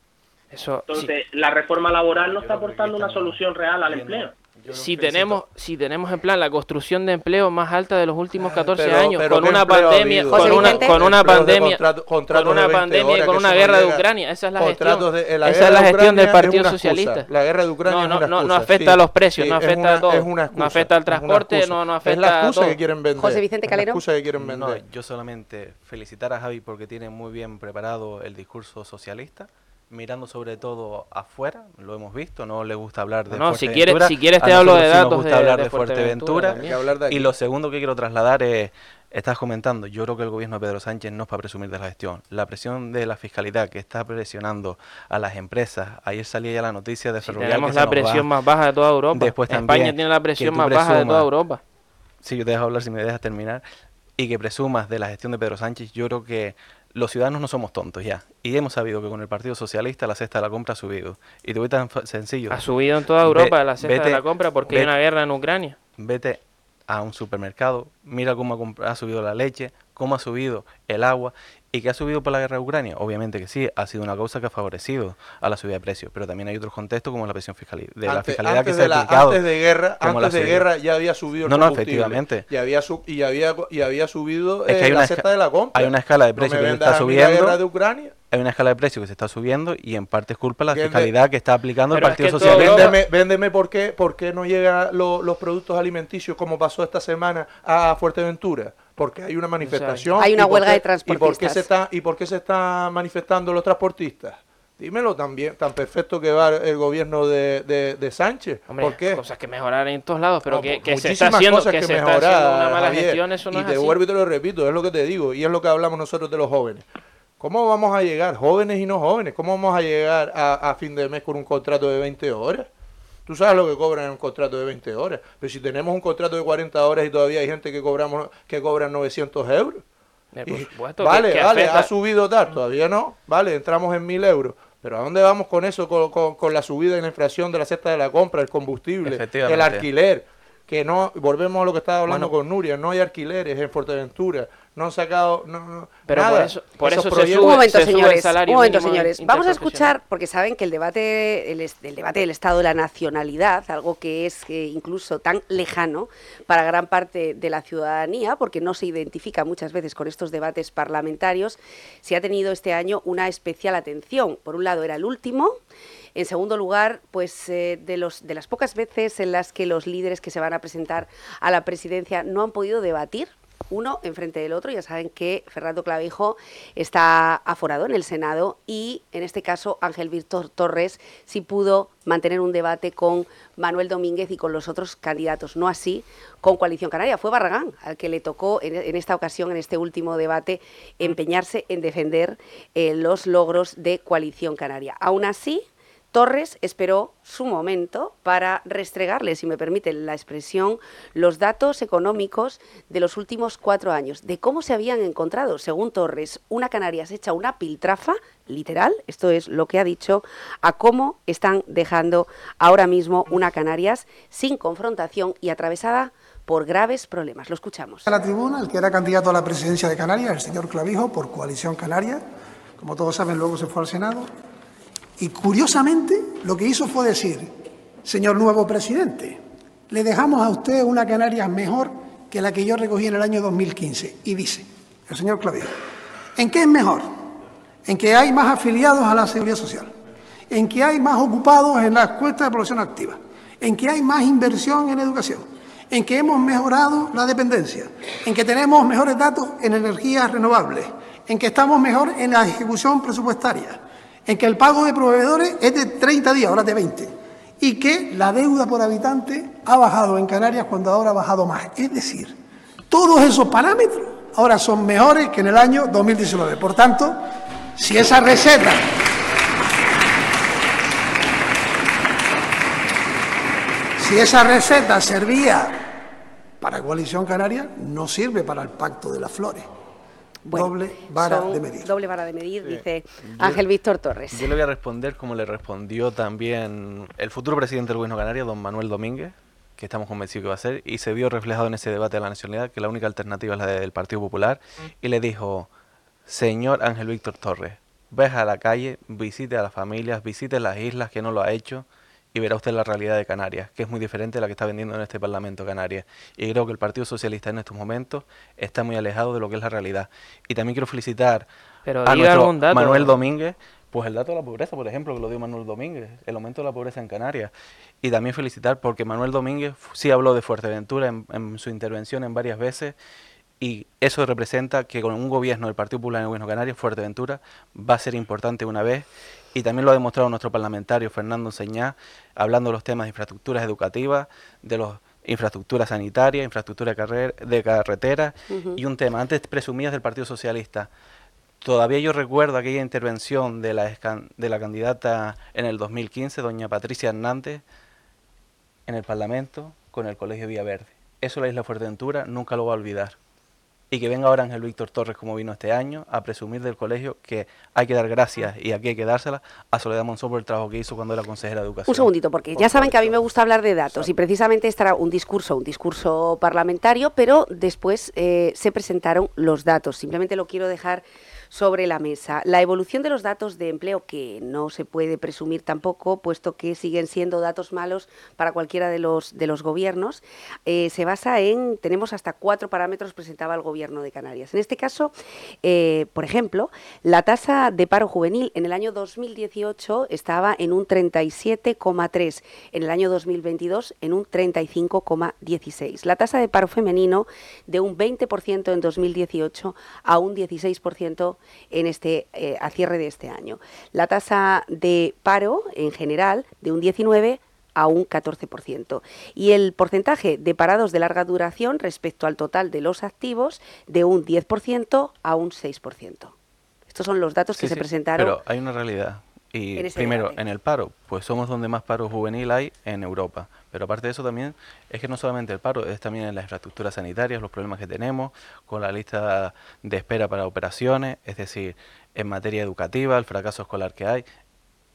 Eso, sí. Entonces, la reforma laboral no está creo que aportando una estamos solución real al viendo- empleo. Yo los Si felicito. tenemos, si tenemos en plan la construcción de empleo más alta de los últimos catorce Pero- años, pero con ¿qué una empleo ha pandemia, habido? con José una, Vicente. con una Empleos de pandemia, contrato- contratos con de una veinte pandemia y horas, con que una eso no guerra de llega. Ucrania, esa es la gestión, Contratos de- la esa guerra es la de gestión del Ucrania Partido es una excusa. Socialista. La guerra de Ucrania No, es no, una no, no excusa, afecta sí. a los precios, Sí, no es afecta una- a todo, es una no excusa, afecta al es una transporte, excusa. no, no Es afecta la a excusa todo. que quieren vender. José Vicente es la Calero. excusa que quieren No, vender. yo solamente felicitar a Javi porque tiene muy bien preparado el discurso socialista, mirando sobre todo afuera, lo hemos visto, no le gusta hablar de No, si Fuerteventura. quieres, si quieres A te hablo de nosotros sí nos datos gusta de, hablar de de Fuerteventura. Fuerteventura. Hay que también. hablar de aquí. Y lo segundo que quiero trasladar es, estás comentando, yo creo que el gobierno de Pedro Sánchez no es para presumir de la gestión. La presión de la fiscalidad que está presionando a las empresas, ayer salía ya la noticia de Si Ferrovial tenemos que se la nos presión va. más baja de toda Europa. Después España también tiene la que presión tú más baja de presumas- toda Europa. Sí, yo te dejo hablar si me dejas terminar. Y que presumas de la gestión de Pedro Sánchez, yo creo que los ciudadanos no somos tontos ya. Y hemos sabido que con el Partido Socialista la cesta de la compra ha subido. Y te voy tan fa- sencillo. Ha subido en toda Ve- Europa la cesta de vete- la compra porque hay ve- una guerra en Ucrania. Vete a un supermercado, mira cómo ha, comp- ha subido la leche, cómo ha subido el agua y que ha subido por la guerra de Ucrania. Obviamente que sí, ha sido una causa que ha favorecido a la subida de precios, pero también hay otros contextos como la presión fiscal, de la Antes- fiscalidad antes que se ha de la- aplicado. antes de guerra, como la antes de subida. guerra ya había subido el No, no, combustible. efectivamente. Y había, su- y había, y había subido Es que eh, hay la una cesta esca- de la compra. hay una escala de No precios me que se vendas está a mí la subiendo. guerra de Ucrania. Hay una escala de precios que se está subiendo y en parte es culpa de la Vende- fiscalidad que está aplicando Pero el es Partido que todo Socialista. Europa- Véndeme, véndeme por qué, por qué no llegan lo- los productos alimenticios como pasó esta semana a Fuerteventura. Porque hay una manifestación. Hay una ¿Y por huelga qué- de ¿Y por qué transportistas. se está, y por qué se están manifestando los transportistas? Dímelo también, tan perfecto que va el gobierno de, de, de Sánchez. Hombre, ¿Por qué? cosas que mejorar en todos lados, pero No, que, mu- que se está muchísimas haciendo, cosas que que se está mejorar, haciendo una mala Javier. gestión, eso no y es te así. vuelvo y te lo repito, es lo que te digo, y es lo que hablamos nosotros de los jóvenes. ¿Cómo vamos a llegar, jóvenes y no jóvenes, cómo vamos a llegar a, a fin de mes con un contrato de veinte horas? Tú sabes lo que cobran en un contrato de veinte horas, pero si tenemos un contrato de cuarenta horas y todavía hay gente que cobramos que cobran novecientos euros. Eh, Y- por supuesto, vale, que- que vale, afecta- ha subido tal, todavía no, vale, entramos en mil euros. Pero ¿a dónde vamos con eso, con, con, con la subida en la inflación de la cesta de la compra, el combustible, el alquiler? Que no, volvemos a lo que estaba hablando bueno, con Nuria, no hay alquileres en Fuerteventura, no han sacado, no, no, pero nada. por eso, por eso se sube, un momento, se señores, sube el salario un momento, mínimo señores. Vamos a escuchar, porque saben que el debate, el, el debate del Estado de la Nacionalidad, algo que es eh, incluso tan lejano para gran parte de la ciudadanía, porque no se identifica muchas veces con estos debates parlamentarios, se ha tenido este año una especial atención. Por un lado era el último. En segundo lugar, pues eh, de, los, de las pocas veces en las que los líderes que se van a presentar a la presidencia no han podido debatir uno enfrente del otro. Ya saben que Fernando Clavijo está aforado en el Senado y en este caso Ángel Víctor Torres sí pudo mantener un debate con Manuel Domínguez y con los otros candidatos, no así con Coalición Canaria. Fue Barragán al que le tocó en, en esta ocasión, en este último debate, empeñarse en defender eh, los logros de Coalición Canaria. Aún así, Torres esperó su momento para restregarle, si me permiten la expresión, los datos económicos de los últimos cuatro años, de cómo se habían encontrado, según Torres, una Canarias hecha una piltrafa, literal, esto es lo que ha dicho, a cómo están dejando ahora mismo una Canarias sin confrontación y atravesada por graves problemas. Lo escuchamos. A la tribuna, el que era candidato a la presidencia de Canarias, el señor Clavijo, por Coalición Canaria, como todos saben, luego se fue al Senado. Y curiosamente lo que hizo fue decir, señor nuevo presidente, le dejamos a usted una Canarias mejor que la que yo recogí en el año dos mil quince. Y dice, el señor Clavijo, ¿en qué es mejor? En que hay más afiliados a la Seguridad Social, en que hay más ocupados en las cuestas de población activa, en que hay más inversión en educación, en que hemos mejorado la dependencia, en que tenemos mejores datos en energías renovables, en que estamos mejor en la ejecución presupuestaria, en que el pago de proveedores es de treinta días, ahora de veinte, y que la deuda por habitante ha bajado en Canarias cuando ahora ha bajado más. Es decir, todos esos parámetros ahora son mejores que en el año dos mil diecinueve. Por tanto, si esa receta si esa receta servía para Coalición Canaria, no sirve para el Pacto de las Flores. Bueno, doble vara de medir. Doble vara de medir, sí. dice yo, Ángel Víctor Torres. Yo le voy a responder como le respondió también el futuro presidente del Gobierno Canario, don Manuel Domínguez, que estamos convencidos que va a ser, y se vio reflejado en ese debate de la nacionalidad, que la única alternativa es la del Partido Popular, y le dijo, señor Ángel Víctor Torres, vaya a la calle, visite a las familias, visite las islas, que no lo ha hecho, y verá usted la realidad de Canarias, que es muy diferente a la que está vendiendo en este Parlamento Canarias. Y creo que el Partido Socialista en estos momentos está muy alejado de lo que es la realidad. Y también quiero felicitar Pero a diga nuestro algún dato, Manuel ¿no? Domínguez, pues el dato de la pobreza, por ejemplo, que lo dio Manuel Domínguez, el aumento de la pobreza en Canarias. Y también felicitar porque Manuel Domínguez sí habló de Fuerteventura en, en su intervención en varias veces, y eso representa que con un gobierno del Partido Popular en el Gobierno Canario, Fuerteventura va a ser importante una vez. Y también lo ha demostrado nuestro parlamentario Fernando Señá, hablando de los temas de infraestructuras educativas, de los infraestructuras sanitarias, infraestructura de, carrer, de carreteras, uh-huh. Y un tema, antes presumías del Partido Socialista. Todavía yo recuerdo aquella intervención de la, de la candidata en el dos mil quince, doña Patricia Hernández, en el Parlamento, con el Colegio Villaverde. Eso la isla Fuerteventura nunca lo va a olvidar. Y que venga ahora Ángel Víctor Torres, como vino este año, a presumir del colegio, que hay que dar gracias y aquí hay que dárselas a Soledad Monzó por el trabajo que hizo cuando era consejera de Educación. Un segundito, porque ya saben que a mí me gusta hablar de datos y precisamente este era un discurso, un discurso parlamentario, pero después eh, se presentaron los datos. Simplemente lo quiero dejar sobre la mesa. La evolución de los datos de empleo, que no se puede presumir tampoco, puesto que siguen siendo datos malos para cualquiera de los, de los gobiernos, eh, se basa en, tenemos hasta cuatro parámetros, presentaba el Gobierno de Canarias. En este caso, eh, por ejemplo, la tasa de paro juvenil en el año dos mil dieciocho estaba en un treinta y siete coma tres, en el año dos mil veintidós en un treinta y cinco coma dieciséis. La tasa de paro femenino de un veinte por ciento en dos mil dieciocho a un dieciséis por ciento en este eh, a cierre de este año. La tasa de paro en general de un diecinueve a un catorce por ciento y el porcentaje de parados de larga duración respecto al total de los activos de un diez por ciento a un seis por ciento. Estos son los datos sí, que sí, se presentaron. Pero hay una realidad. Y en primero, debate. En el paro, pues somos donde más paro juvenil hay en Europa. Pero aparte de eso también, es que no solamente el paro, es también en las infraestructuras sanitarias, los problemas que tenemos, con la lista de espera para operaciones, es decir, en materia educativa, el fracaso escolar que hay.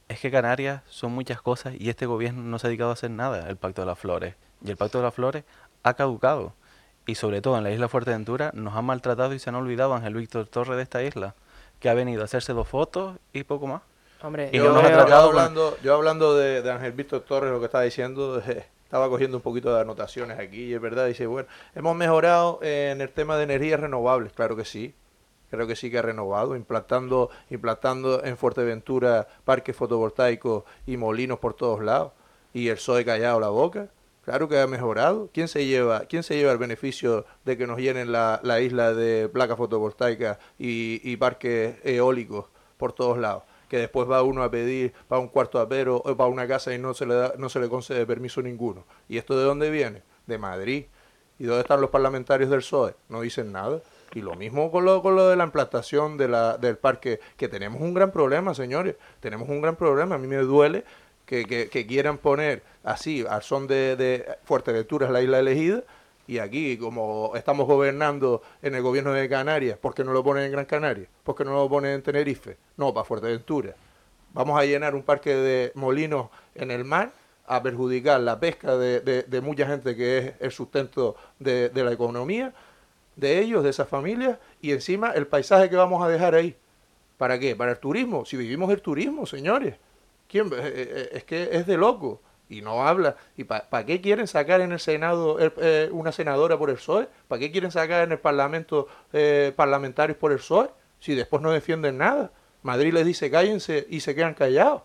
es que Canarias son muchas cosas y este gobierno no se ha dedicado a hacer nada, el Pacto de las Flores. Y el Pacto de las Flores ha caducado. Y sobre todo en la isla Fuerteventura nos han maltratado y se han olvidado a Ángel Víctor Torres de esta isla, que ha venido a hacerse dos fotos y poco más. Hombre, y yo, nos ha yo, tratado hablando, con... yo hablando de, de Ángel Víctor Torres, lo que estaba diciendo, eh, estaba cogiendo un poquito de anotaciones aquí y es verdad, dice, bueno, hemos mejorado en el tema de energías renovables, claro que sí. Creo que sí que ha renovado, implantando, implantando en Fuerteventura parques fotovoltaicos y molinos por todos lados. Y el P S O E callado la boca. Claro que ha mejorado. ¿Quién se lleva, quién se lleva el beneficio de que nos llenen la, la isla de placas fotovoltaicas y, y parques eólicos por todos lados? Que después va uno a pedir para un cuarto apero o para una casa y no se le da, no se le concede permiso ninguno. ¿Y esto de dónde viene? De Madrid. ¿Y dónde están los parlamentarios del P S O E? No dicen nada. Y lo mismo con lo, con lo de la implantación de la, del parque, que tenemos un gran problema, señores. Tenemos un gran problema. A mí me duele que, que, que quieran poner así, al son de, de Fuerteventura, es la isla elegida, y aquí, como estamos gobernando en el gobierno de Canarias, ¿por qué no lo ponen en Gran Canaria? ¿Por qué no lo ponen en Tenerife? No, para Fuerteventura. Vamos a llenar un parque de molinos en el mar a perjudicar la pesca de, de, de mucha gente que es el sustento de, de la economía, de ellos, de esas familias, y encima el paisaje que vamos a dejar ahí. ¿Para qué? ¿Para el turismo? Si vivimos el turismo, señores. ¿Quién? Es que es de loco. Y no habla. ¿Y para pa qué quieren sacar en el Senado el, eh, una senadora por el P S O E? ¿Para qué quieren sacar en el Parlamento eh, parlamentarios por el P S O E? Si después no defienden nada. Madrid les dice cállense y se quedan callados.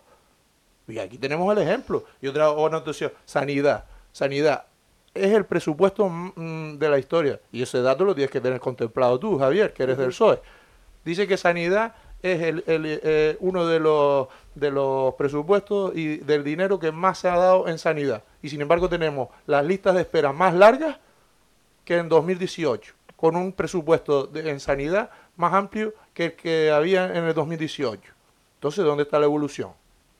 Y aquí tenemos el ejemplo. Y otra notación, sanidad. Sanidad. Es el presupuesto mm, de la historia. Y ese dato lo tienes que tener contemplado tú, Javier, que eres del P S O E. Dice que sanidad es el, el, eh, uno de los, de los presupuestos y del dinero que más se ha dado en sanidad. Y sin embargo tenemos las listas de espera más largas que en dos mil dieciocho, con un presupuesto de, en sanidad más amplio que el que había en el dos mil dieciocho. Entonces, ¿dónde está la evolución?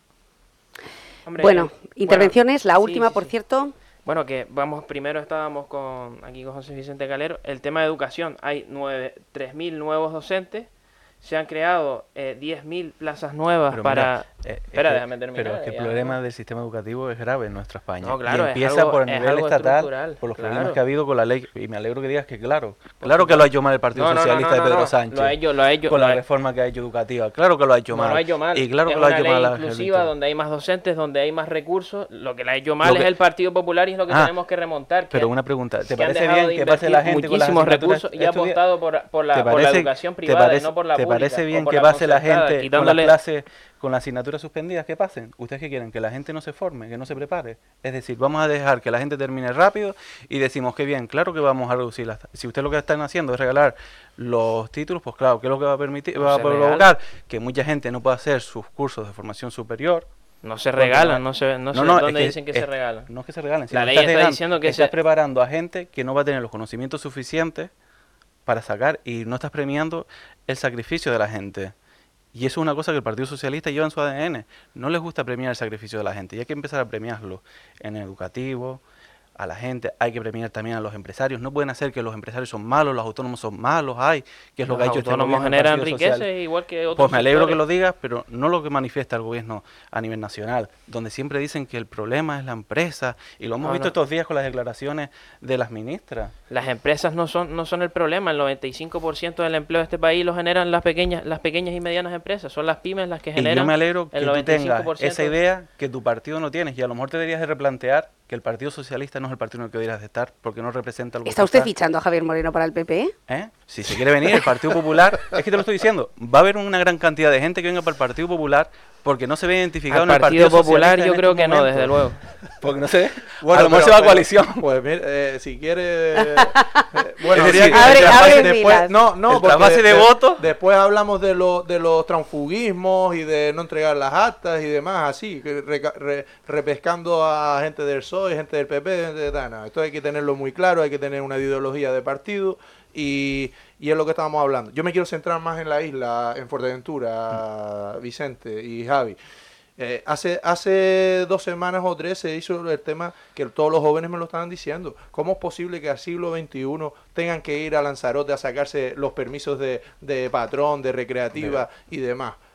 Hombre, bueno, intervenciones, bueno, la última, sí, sí, por sí. cierto... Bueno, que vamos, primero estábamos con aquí con José Vicente Calero, el tema de educación, hay tres mil nuevos docentes, se han creado eh, diez mil plazas nuevas pero para... Mira, eh, Espera, que, déjame terminar. Pero es que el ya, problema ¿no? del sistema educativo es grave en nuestra España. No, claro, y empieza es algo, por el nivel estatal, por los claro. problemas que ha habido con la ley. Y me alegro que digas que claro, claro que lo ha hecho mal el Partido no, no, Socialista no, no, de Pedro no, Sánchez. Lo ha hecho, lo ha hecho, con lo la ha... reforma que ha hecho educativa. Claro que lo ha hecho no, mal. lo ha hecho mal. Y claro es que lo ha hecho una ley mal. inclusiva donde hay más docentes, donde hay más recursos. Lo que la ha hecho mal que... es el Partido Popular y es lo que ah, tenemos que remontar. Que pero una pregunta, ¿te que parece bien que pase la gente con las muchísimos recursos y ha apostado por, por, la, por la educación privada parece, y no por la ¿te pública? ¿Te parece bien que la pase la gente quitándole... con las clases, con las asignaturas suspendidas? ¿Qué pasen? ¿Ustedes qué quieren? Que la gente no se forme, que no se prepare. Es decir, vamos a dejar que la gente termine rápido y decimos que bien, claro que vamos a reducir las... Si ustedes lo que están haciendo es regalar los títulos, pues claro, ¿qué es lo que va a permitir? No va a provocar que mucha gente no pueda hacer sus cursos de formación superior. No se regalan, no se, no, no sé no, dónde es que, dicen que es, se regalan. No es que se regalen, la ley está dejando, diciendo que estás se... preparando a gente que no va a tener los conocimientos suficientes para sacar y no estás premiando el sacrificio de la gente. Y eso es una cosa que el Partido Socialista lleva en su A D N. No les gusta premiar el sacrificio de la gente y hay que empezar a premiarlo en el educativo, a la gente, hay que premiar también a los empresarios. No pueden hacer que los empresarios son malos, los autónomos son malos, hay, que es lo los que ha hecho este gobierno. Los autónomos generan riqueza igual que otros. Pues me alegro sectores. que lo digas, pero no lo que manifiesta el gobierno a nivel nacional, donde siempre dicen que el problema es la empresa, y lo hemos no, visto no. estos días con las declaraciones de las ministras. Las empresas no son no son el problema, el noventa y cinco por ciento del empleo de este país lo generan las pequeñas las pequeñas y medianas empresas, son las pymes las que generan. Y yo me alegro que el tú tengas esa idea que tu partido no tienes, y a lo mejor te deberías de replantear que el Partido Socialista no es el partido en el que deberías de estar, porque no representa algo. ¿Está usted está... fichando a Javier Moreno para el P P? ¿Eh? Si se quiere venir, el Partido Popular, es que te lo estoy diciendo, va a haber una gran cantidad de gente que venga para el Partido Popular porque no se ve identificado Al en el Partido Popular. Yo creo que momentos. no, desde luego. Porque no sé, bueno, a lo mejor pero, se va pero, a coalición. Pues mira, eh, si quiere... Eh, bueno, es decir, abre, abre después, no, no, la base de, de votos. Después hablamos de, lo, de los transfugismos y de no entregar las actas y demás, así, que re, re, repescando a gente del P S O E, gente del P P, gente de Dana. Esto hay que tenerlo muy claro, hay que tener una ideología de partido. Y, y es lo que estábamos hablando. Yo me quiero centrar más en la isla, en Fuerteventura, Vicente y Javi. Eh, hace hace dos semanas o tres se hizo el tema que todos los jóvenes me lo estaban diciendo. ¿Cómo es posible que al siglo veintiuno tengan que ir a Lanzarote a sacarse los permisos de, de patrón, de recreativa y demás?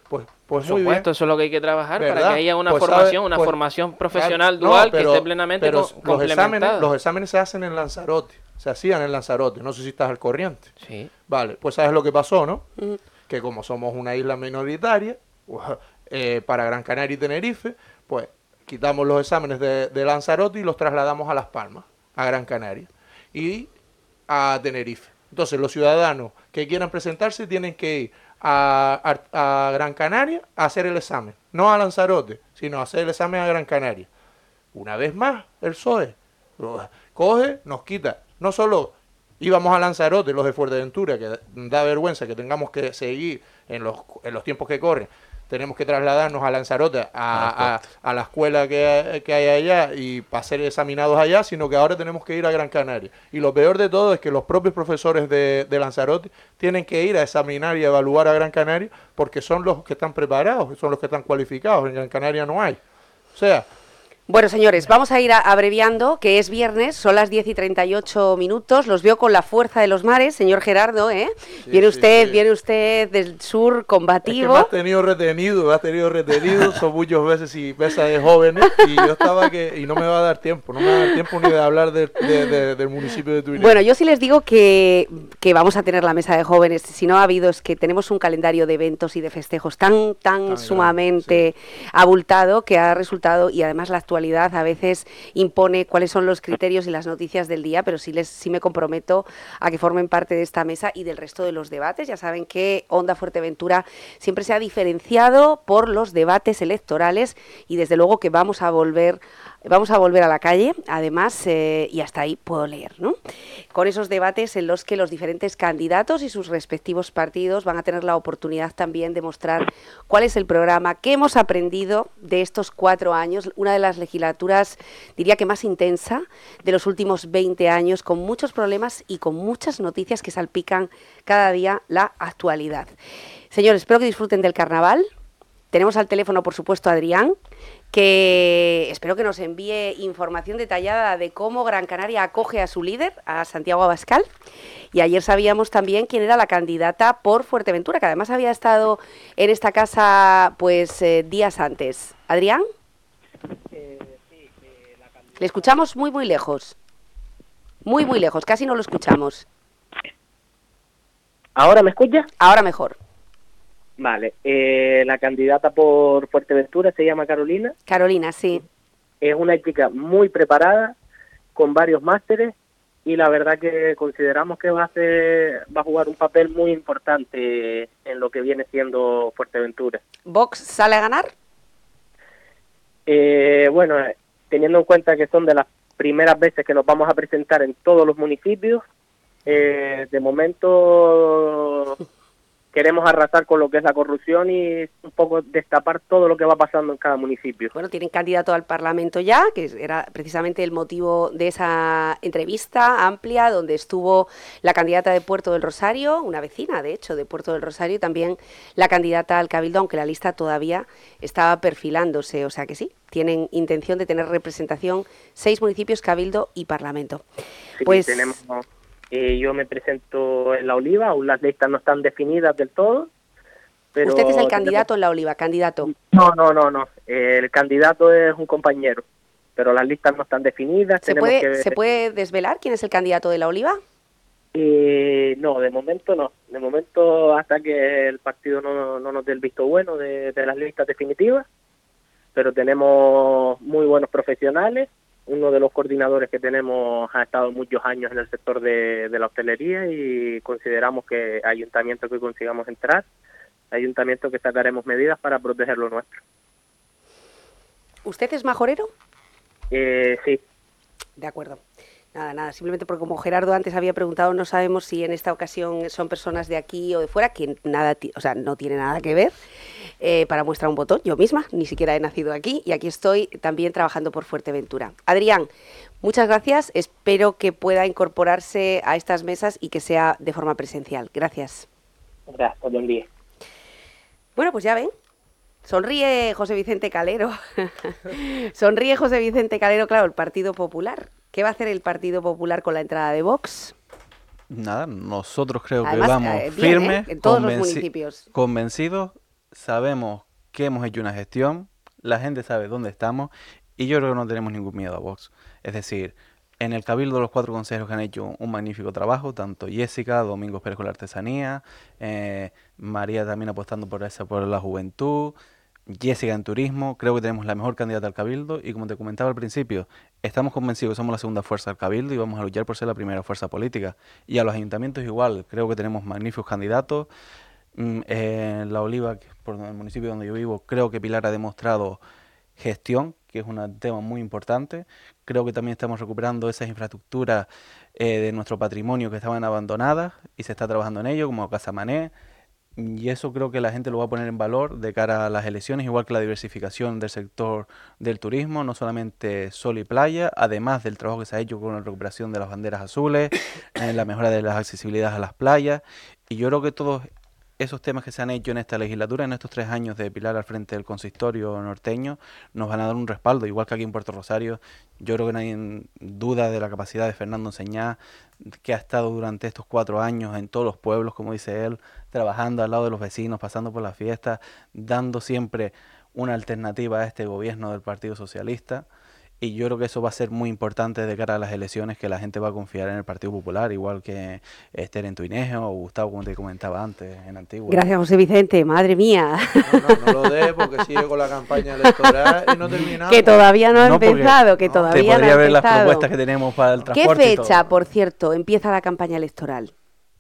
Pues, pues Por muy supuesto, bien. eso es lo que hay que trabajar ¿Verdad? para que haya una Pues formación, sabe, una pues, formación profesional claro, dual no, pero, que esté plenamente pero co- los complementada. exámenes, los exámenes se hacen en Lanzarote, se hacían en Lanzarote, no sé si estás al corriente. Sí. Vale, pues sabes lo que pasó, ¿no? Mm. Que como somos una isla minoritaria, eh, para Gran Canaria y Tenerife, pues quitamos los exámenes de, de Lanzarote y los trasladamos a Las Palmas, a Gran Canaria y a Tenerife. Entonces los ciudadanos que quieran presentarse tienen que ir a, a, a Gran Canaria a hacer el examen, no a Lanzarote, sino a hacer el examen a Gran Canaria. Una vez más, el P S O E coge, nos quita, no solo íbamos a Lanzarote, los de Fuerteventura, que da vergüenza que tengamos que seguir en los, en los tiempos que corren, tenemos que trasladarnos a Lanzarote, a, a, a la escuela que, que hay allá y para ser examinados allá, sino que ahora tenemos que ir a Gran Canaria. Y lo peor de todo es que los propios profesores de, de Lanzarote tienen que ir a examinar y evaluar a Gran Canaria porque son los que están preparados, son los que están cualificados. En Gran Canaria no hay. O sea... Bueno, señores, vamos a ir a, abreviando, que es viernes, son las diez y treinta y ocho minutos, los veo con la fuerza de los mares, señor Gerardo, ¿eh? Sí, viene sí, usted, sí. viene usted del sur combativo. Es que me has tenido retenido, me has tenido retenido, son muchas veces y veces de jóvenes, y yo estaba que, y no me va a dar tiempo, no me va a dar tiempo ni de hablar de, de, de, del municipio de Tuinedo. Bueno, yo sí les digo que, que vamos a tener la mesa de jóvenes, si no ha habido es que tenemos un calendario de eventos y de festejos tan, tan, tan sumamente grande, sí. abultado que ha resultado, y además la actualidad a veces impone cuáles son los criterios y las noticias del día, pero sí, les, sí me comprometo a que formen parte de esta mesa y del resto de los debates. Ya saben que Onda Fuerteventura siempre se ha diferenciado por los debates electorales y desde luego que vamos a volver vamos a volver a la calle, además, eh, y hasta ahí puedo leer, ¿no? Con esos debates en los que los diferentes candidatos y sus respectivos partidos van a tener la oportunidad también de mostrar cuál es el programa, qué hemos aprendido de estos cuatro años, una de las legislaturas, diría que más intensa, de los últimos veinte años, con muchos problemas y con muchas noticias que salpican cada día la actualidad. Señores, espero que disfruten del carnaval. Tenemos al teléfono, por supuesto, a Adrián, que espero que nos envíe información detallada de cómo Gran Canaria acoge a su líder, a Santiago Abascal. Y ayer sabíamos también quién era la candidata por Fuerteventura, que además había estado en esta casa pues eh, días antes. ¿Adrián? Eh, sí, eh, la candidata... Le escuchamos muy, muy lejos. Muy, muy lejos, casi no lo escuchamos. ¿Ahora me escucha? Ahora mejor. Vale, eh, la candidata por Fuerteventura se llama Carolina. Carolina, sí. Es una chica muy preparada, con varios másteres, y la verdad que consideramos que va a hacer, va a jugar un papel muy importante en lo que viene siendo Fuerteventura. ¿Vox sale a ganar? Eh, bueno, teniendo en cuenta que son de las primeras veces que nos vamos a presentar en todos los municipios, eh, de momento... queremos arrasar con lo que es la corrupción y un poco destapar todo lo que va pasando en cada municipio. Bueno, tienen candidato al Parlamento ya, que era precisamente el motivo de esa entrevista amplia donde estuvo la candidata de Puerto del Rosario, una vecina, de hecho, de Puerto del Rosario, y también la candidata al Cabildo, aunque la lista todavía estaba perfilándose. O sea que sí, tienen intención de tener representación seis municipios, Cabildo y Parlamento. Sí, pues tenemos... Eh, yo me presento en La Oliva, aún las listas no están definidas del todo. Pero usted es el tenemos... candidato en La Oliva, candidato. No, no, no, no. Eh, el candidato es un compañero, pero las listas no están definidas. ¿Se, tenemos puede, que... ¿Se puede desvelar quién es el candidato de La Oliva? Eh, no, de momento no. De momento hasta que el partido no, no nos dé el visto bueno de, de las listas definitivas, pero tenemos muy buenos profesionales. Uno de los coordinadores que tenemos ha estado muchos años en el sector de, de la hostelería y consideramos que ayuntamiento que consigamos entrar, ayuntamiento que sacaremos medidas para proteger lo nuestro. ¿Usted es majorero? Eh, sí. De acuerdo. Nada, nada, simplemente porque como Gerardo antes había preguntado, no sabemos si en esta ocasión son personas de aquí o de fuera, que nada, o sea, no tiene nada que ver. Eh, para muestra un botón, yo misma, ni siquiera he nacido aquí y aquí estoy también trabajando por Fuerteventura. Adrián, muchas gracias, espero que pueda incorporarse a estas mesas y que sea de forma presencial. Gracias. Gracias, buen día. Bueno, pues ya ven, sonríe José Vicente Calero, sonríe José Vicente Calero, claro, el Partido Popular. ¿Qué va a hacer el Partido Popular con la entrada de Vox? Nada, nosotros creo Además, que vamos eh, bien, firmes, ¿eh? En todos los convenci- municipios. convencidos sabemos que hemos hecho una gestión, la gente sabe dónde estamos y yo creo que no tenemos ningún miedo a Vox. Es decir, en el Cabildo los cuatro consejeros que han hecho un magnífico trabajo, tanto Jessica, Domingos Pérez con la artesanía, eh, María también apostando por esa, por la juventud, Jessica en turismo. Creo que tenemos la mejor candidata al Cabildo y, como te comentaba al principio, estamos convencidos que somos la segunda fuerza del Cabildo y vamos a luchar por ser la primera fuerza política. Y a los ayuntamientos igual, creo que tenemos magníficos candidatos. Mm, eh, en La Oliva, que por el municipio donde yo vivo, creo que Pilar ha demostrado gestión, que es un tema muy importante. Creo que también estamos recuperando esas infraestructuras eh, de nuestro patrimonio que estaban abandonadas y se está trabajando en ello, como Casa Mané. Y eso creo que la gente lo va a poner en valor de cara a las elecciones, igual que la diversificación del sector del turismo, no solamente sol y playa, además del trabajo que se ha hecho con la recuperación de las banderas azules, eh, la mejora de las accesibilidades a las playas. Y yo creo que todos esos temas que se han hecho en esta legislatura, en estos tres años de Pilar al frente del consistorio norteño, nos van a dar un respaldo, igual que aquí en Puerto Rosario. Yo creo que nadie duda de la capacidad de Fernando Enseñá, que ha estado durante estos cuatro años en todos los pueblos, como dice él, trabajando al lado de los vecinos, pasando por las fiestas, dando siempre una alternativa a este gobierno del Partido Socialista. Y yo creo que eso va a ser muy importante de cara a las elecciones, que la gente va a confiar en el Partido Popular, igual que Esther en Tuinejo o Gustavo, como te comentaba antes, en Antigua. Gracias, José Vicente, madre mía. No, no, no lo dé porque sigue con la campaña electoral y no terminamos. Que todavía no ha No, empezado, que no, todavía te no ha podría ver las empezado. propuestas que tenemos para el ¿Qué transporte y todo. fecha, por cierto, empieza la campaña electoral?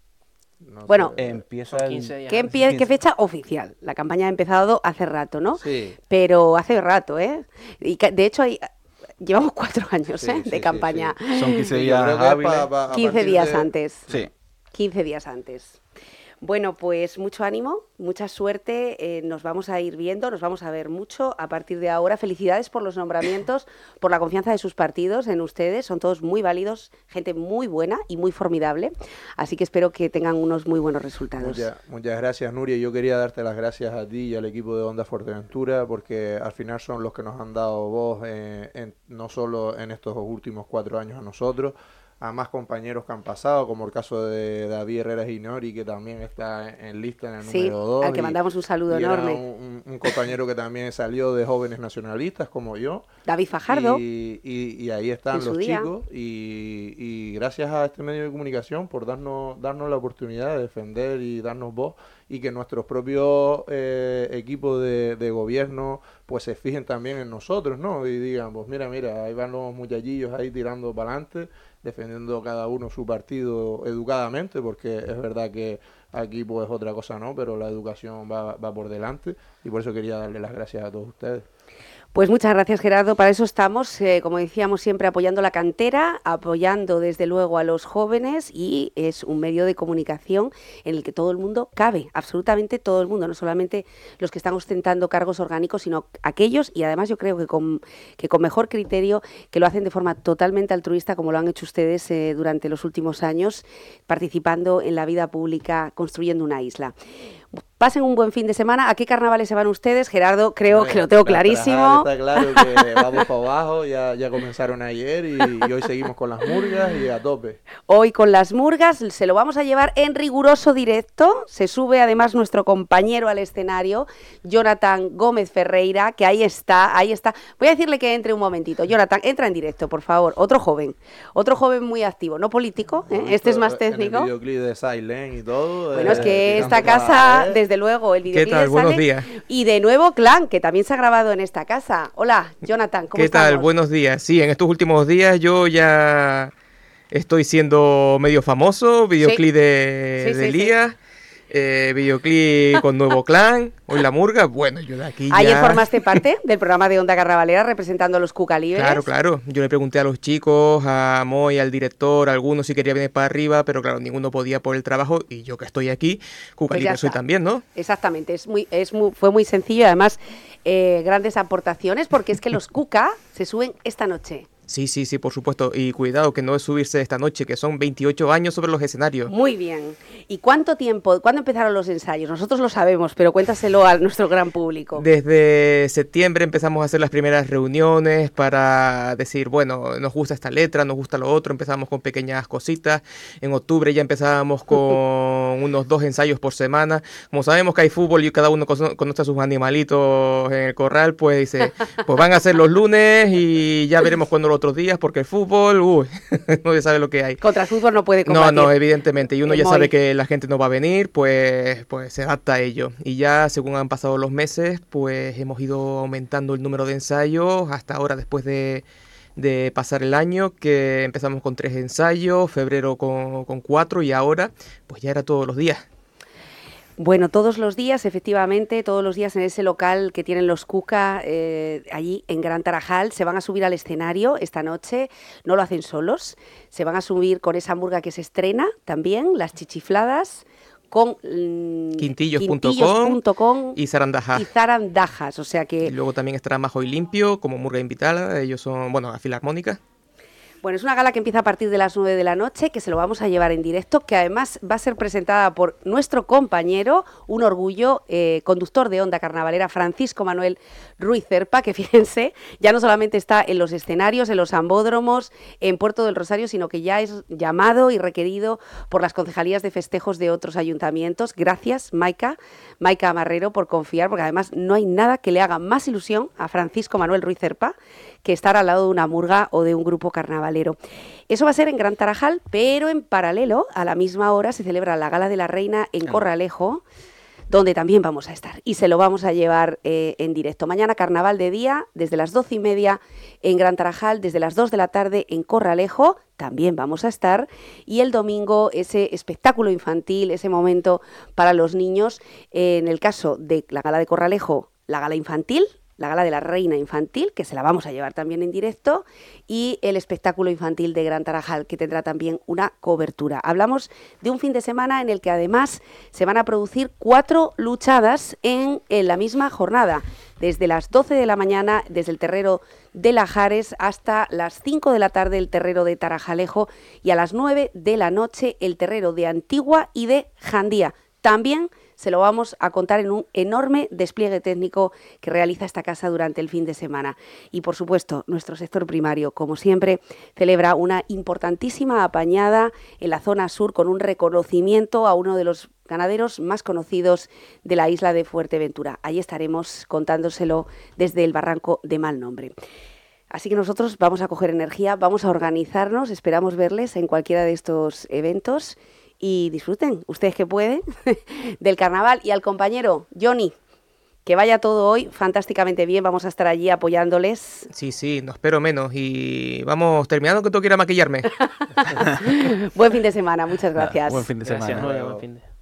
No Bueno, sé. Empieza Son el- quince días ¿Qué, antes. empie- ¿Qué fecha oficial? La campaña ha empezado hace rato, ¿no? Sí. Pero hace rato, ¿eh? Y ca- de hecho, hay, llevamos cuatro años Sí, ¿eh? sí, de sí, campaña. sí. Son quince Sí, yo días creo que es hábiles. pa- pa- a quince partir días de- antes. Sí. quince días antes. Bueno, pues mucho ánimo, mucha suerte, eh, nos vamos a ir viendo, nos vamos a ver mucho a partir de ahora. Felicidades por los nombramientos, por la confianza de sus partidos en ustedes, son todos muy válidos, gente muy buena y muy formidable, así que espero que tengan unos muy buenos resultados. Muchas, muchas gracias, Nuria. Yo quería darte las gracias a ti y al equipo de Onda Fuerteventura, porque al final son los que nos han dado voz, eh, en- no solo en estos últimos cuatro años a nosotros, a más compañeros que han pasado, como el caso de David Herrera Ginori, que también está en lista en el Sí, número dos. al que mandamos un saludo y era enorme. Un, un- un compañero que también salió de Jóvenes Nacionalistas, como yo. David Fajardo. Y, y- y ahí están En su los día. chicos. Y, y gracias a este medio de comunicación por darnos, darnos la oportunidad de defender y darnos voz, y que nuestros propios eh, equipos de, de gobierno pues se fijen también en nosotros, ¿no? Y digan, pues mira, mira, ahí van los muchachillos ahí tirando para adelante, defendiendo cada uno su partido educadamente, porque es verdad que aquí pues otra cosa no, pero la educación va, va por delante, y por eso quería darle las gracias a todos ustedes. Pues muchas gracias, Gerardo. Para eso estamos, eh, como decíamos siempre, apoyando la cantera, apoyando desde luego a los jóvenes, y es un medio de comunicación en el que todo el mundo cabe, absolutamente todo el mundo, no solamente los que están ostentando cargos orgánicos, sino aquellos, y además yo creo que con, que con mejor criterio, que lo hacen de forma totalmente altruista, como lo han hecho ustedes eh, durante los últimos años, participando en la vida pública, construyendo una isla. Pasen un buen fin de semana. ¿A qué carnavales se van ustedes? Gerardo, creo Bueno, que lo tengo para clarísimo. trabajar está claro que vamos para abajo, ya, ya comenzaron ayer y, y hoy seguimos con las murgas y a tope. Hoy con las murgas se lo vamos a llevar en riguroso directo. Se sube además nuestro compañero al escenario, Jonathan Gómez Ferreira, que ahí está, ahí está. Voy a decirle que entre un momentito. Jonathan, entra en directo, por favor. Otro joven, otro joven muy activo, no político, ¿eh? Este es más técnico. En el videoclip de Silent y todo. Bueno, es que eh, esta tirando casa, para- desde luego, el videoclip ¿Qué tal? de Buenos Sale, días. y de nuevo Clan, que también se ha grabado en esta casa. Hola, Jonathan, ¿cómo ¿Qué estamos? tal? Buenos días. Sí, en estos últimos días yo ya estoy siendo medio famoso, videoclip de, Sí, sí, de sí. Elías, eh, videoclip con Nuevo Clan, hoy la murga, bueno, yo de aquí Ayer ya... formaste parte del programa de Onda Carnavalera representando a los Cucalibres. Claro, claro. Yo le pregunté a los chicos, a Moy, al director, a algunos si quería venir para arriba, pero claro, ninguno podía por el trabajo, y yo que estoy aquí, Cuca Pues ya Libre soy está. también, ¿no? Exactamente, es muy, es muy, fue muy sencillo y además eh, grandes aportaciones, porque es que los Cuca se suben esta noche. Sí, sí, sí, por supuesto. Y cuidado que no es subirse esta noche, que son veintiocho años sobre los escenarios. Muy bien. ¿Y cuánto tiempo, cuándo empezaron los ensayos? Nosotros lo sabemos, pero cuéntaselo a nuestro gran público. Desde septiembre empezamos a hacer las primeras reuniones para decir, bueno, nos gusta esta letra, nos gusta lo otro. Empezamos con pequeñas cositas. En octubre ya empezábamos con unos dos ensayos por semana. Como sabemos que hay fútbol y cada uno conoce a sus animalitos en el corral, pues dice, pues van a ser los lunes y ya veremos cuándo lo otros días, porque el fútbol, uy, no se sabe lo que hay. Contra el fútbol no puede combatir. No, no, evidentemente, y uno es ya muy... sabe que la gente no va a venir, pues, pues se adapta a ello. Y ya, según han pasado los meses, pues hemos ido aumentando el número de ensayos, hasta ahora, después de, de pasar el año, que empezamos con tres ensayos, febrero con, con cuatro, y ahora, pues ya era todos los días. Bueno, todos los días, efectivamente, todos los días en ese local que tienen los Cuca, eh, allí en Gran Tarajal, se van a subir al escenario esta noche, no lo hacen solos, se van a subir con esa murga que se estrena también, Las Chichifladas, con mmm, quintillos punto com y Zarandajas. Y Zarandajas, o sea que... Y luego también estará Majo y Limpio como murga invitada, ellos son, bueno, la filarmónica. Bueno, es una gala que empieza a partir de las nueve de la noche, que se lo vamos a llevar en directo, que además va a ser presentada por nuestro compañero, un orgullo, eh, conductor de Onda Carnavalera, Francisco Manuel Ruiz Cerpa, que fíjense, ya no solamente está en los escenarios, en los ambódromos, en Puerto del Rosario, sino que ya es llamado y requerido por las concejalías de festejos de otros ayuntamientos. Gracias, Maika, Maika Marrero, por confiar, porque además no hay nada que le haga más ilusión a Francisco Manuel Ruiz Cerpa que estar al lado de una murga o de un grupo carnavalero. Eso va a ser en Gran Tarajal, pero en paralelo, a la misma hora, se celebra la Gala de la Reina en Corralejo, donde también vamos a estar y se lo vamos a llevar eh, en directo. Mañana carnaval de día, desde las doce y media en Gran Tarajal, desde las dos de la tarde en Corralejo, también vamos a estar, y el domingo ese espectáculo infantil, ese momento para los niños, eh, en el caso de la Gala de Corralejo, la Gala infantil, la Gala de la Reina Infantil, que se la vamos a llevar también en directo, y el espectáculo infantil de Gran Tarajal, que tendrá también una cobertura. Hablamos de un fin de semana en el que además se van a producir cuatro luchadas en, en la misma jornada, desde las doce de la mañana, desde el terrero de Lajares hasta las cinco de la tarde el terrero de Tarajalejo, y a las nueve de la noche el terrero de Antigua y de Jandía. También se lo vamos a contar en un enorme despliegue técnico que realiza esta casa durante el fin de semana. Y, por supuesto, nuestro sector primario, como siempre, celebra una importantísima apañada en la zona sur con un reconocimiento a uno de los ganaderos más conocidos de la isla de Fuerteventura. Ahí estaremos contándoselo desde el barranco de Malnombre. Así que nosotros vamos a coger energía, vamos a organizarnos, esperamos verles en cualquiera de estos eventos. Y disfruten, ustedes que pueden, del carnaval. Y al compañero Johnny, que vaya todo hoy fantásticamente bien, vamos a estar allí apoyándoles. Sí, sí, no espero menos. Y vamos terminando, que tengo que ir a maquillarme. Buen fin de semana, muchas gracias. Buen fin de semana. Gracias, Nuria, buen fin de...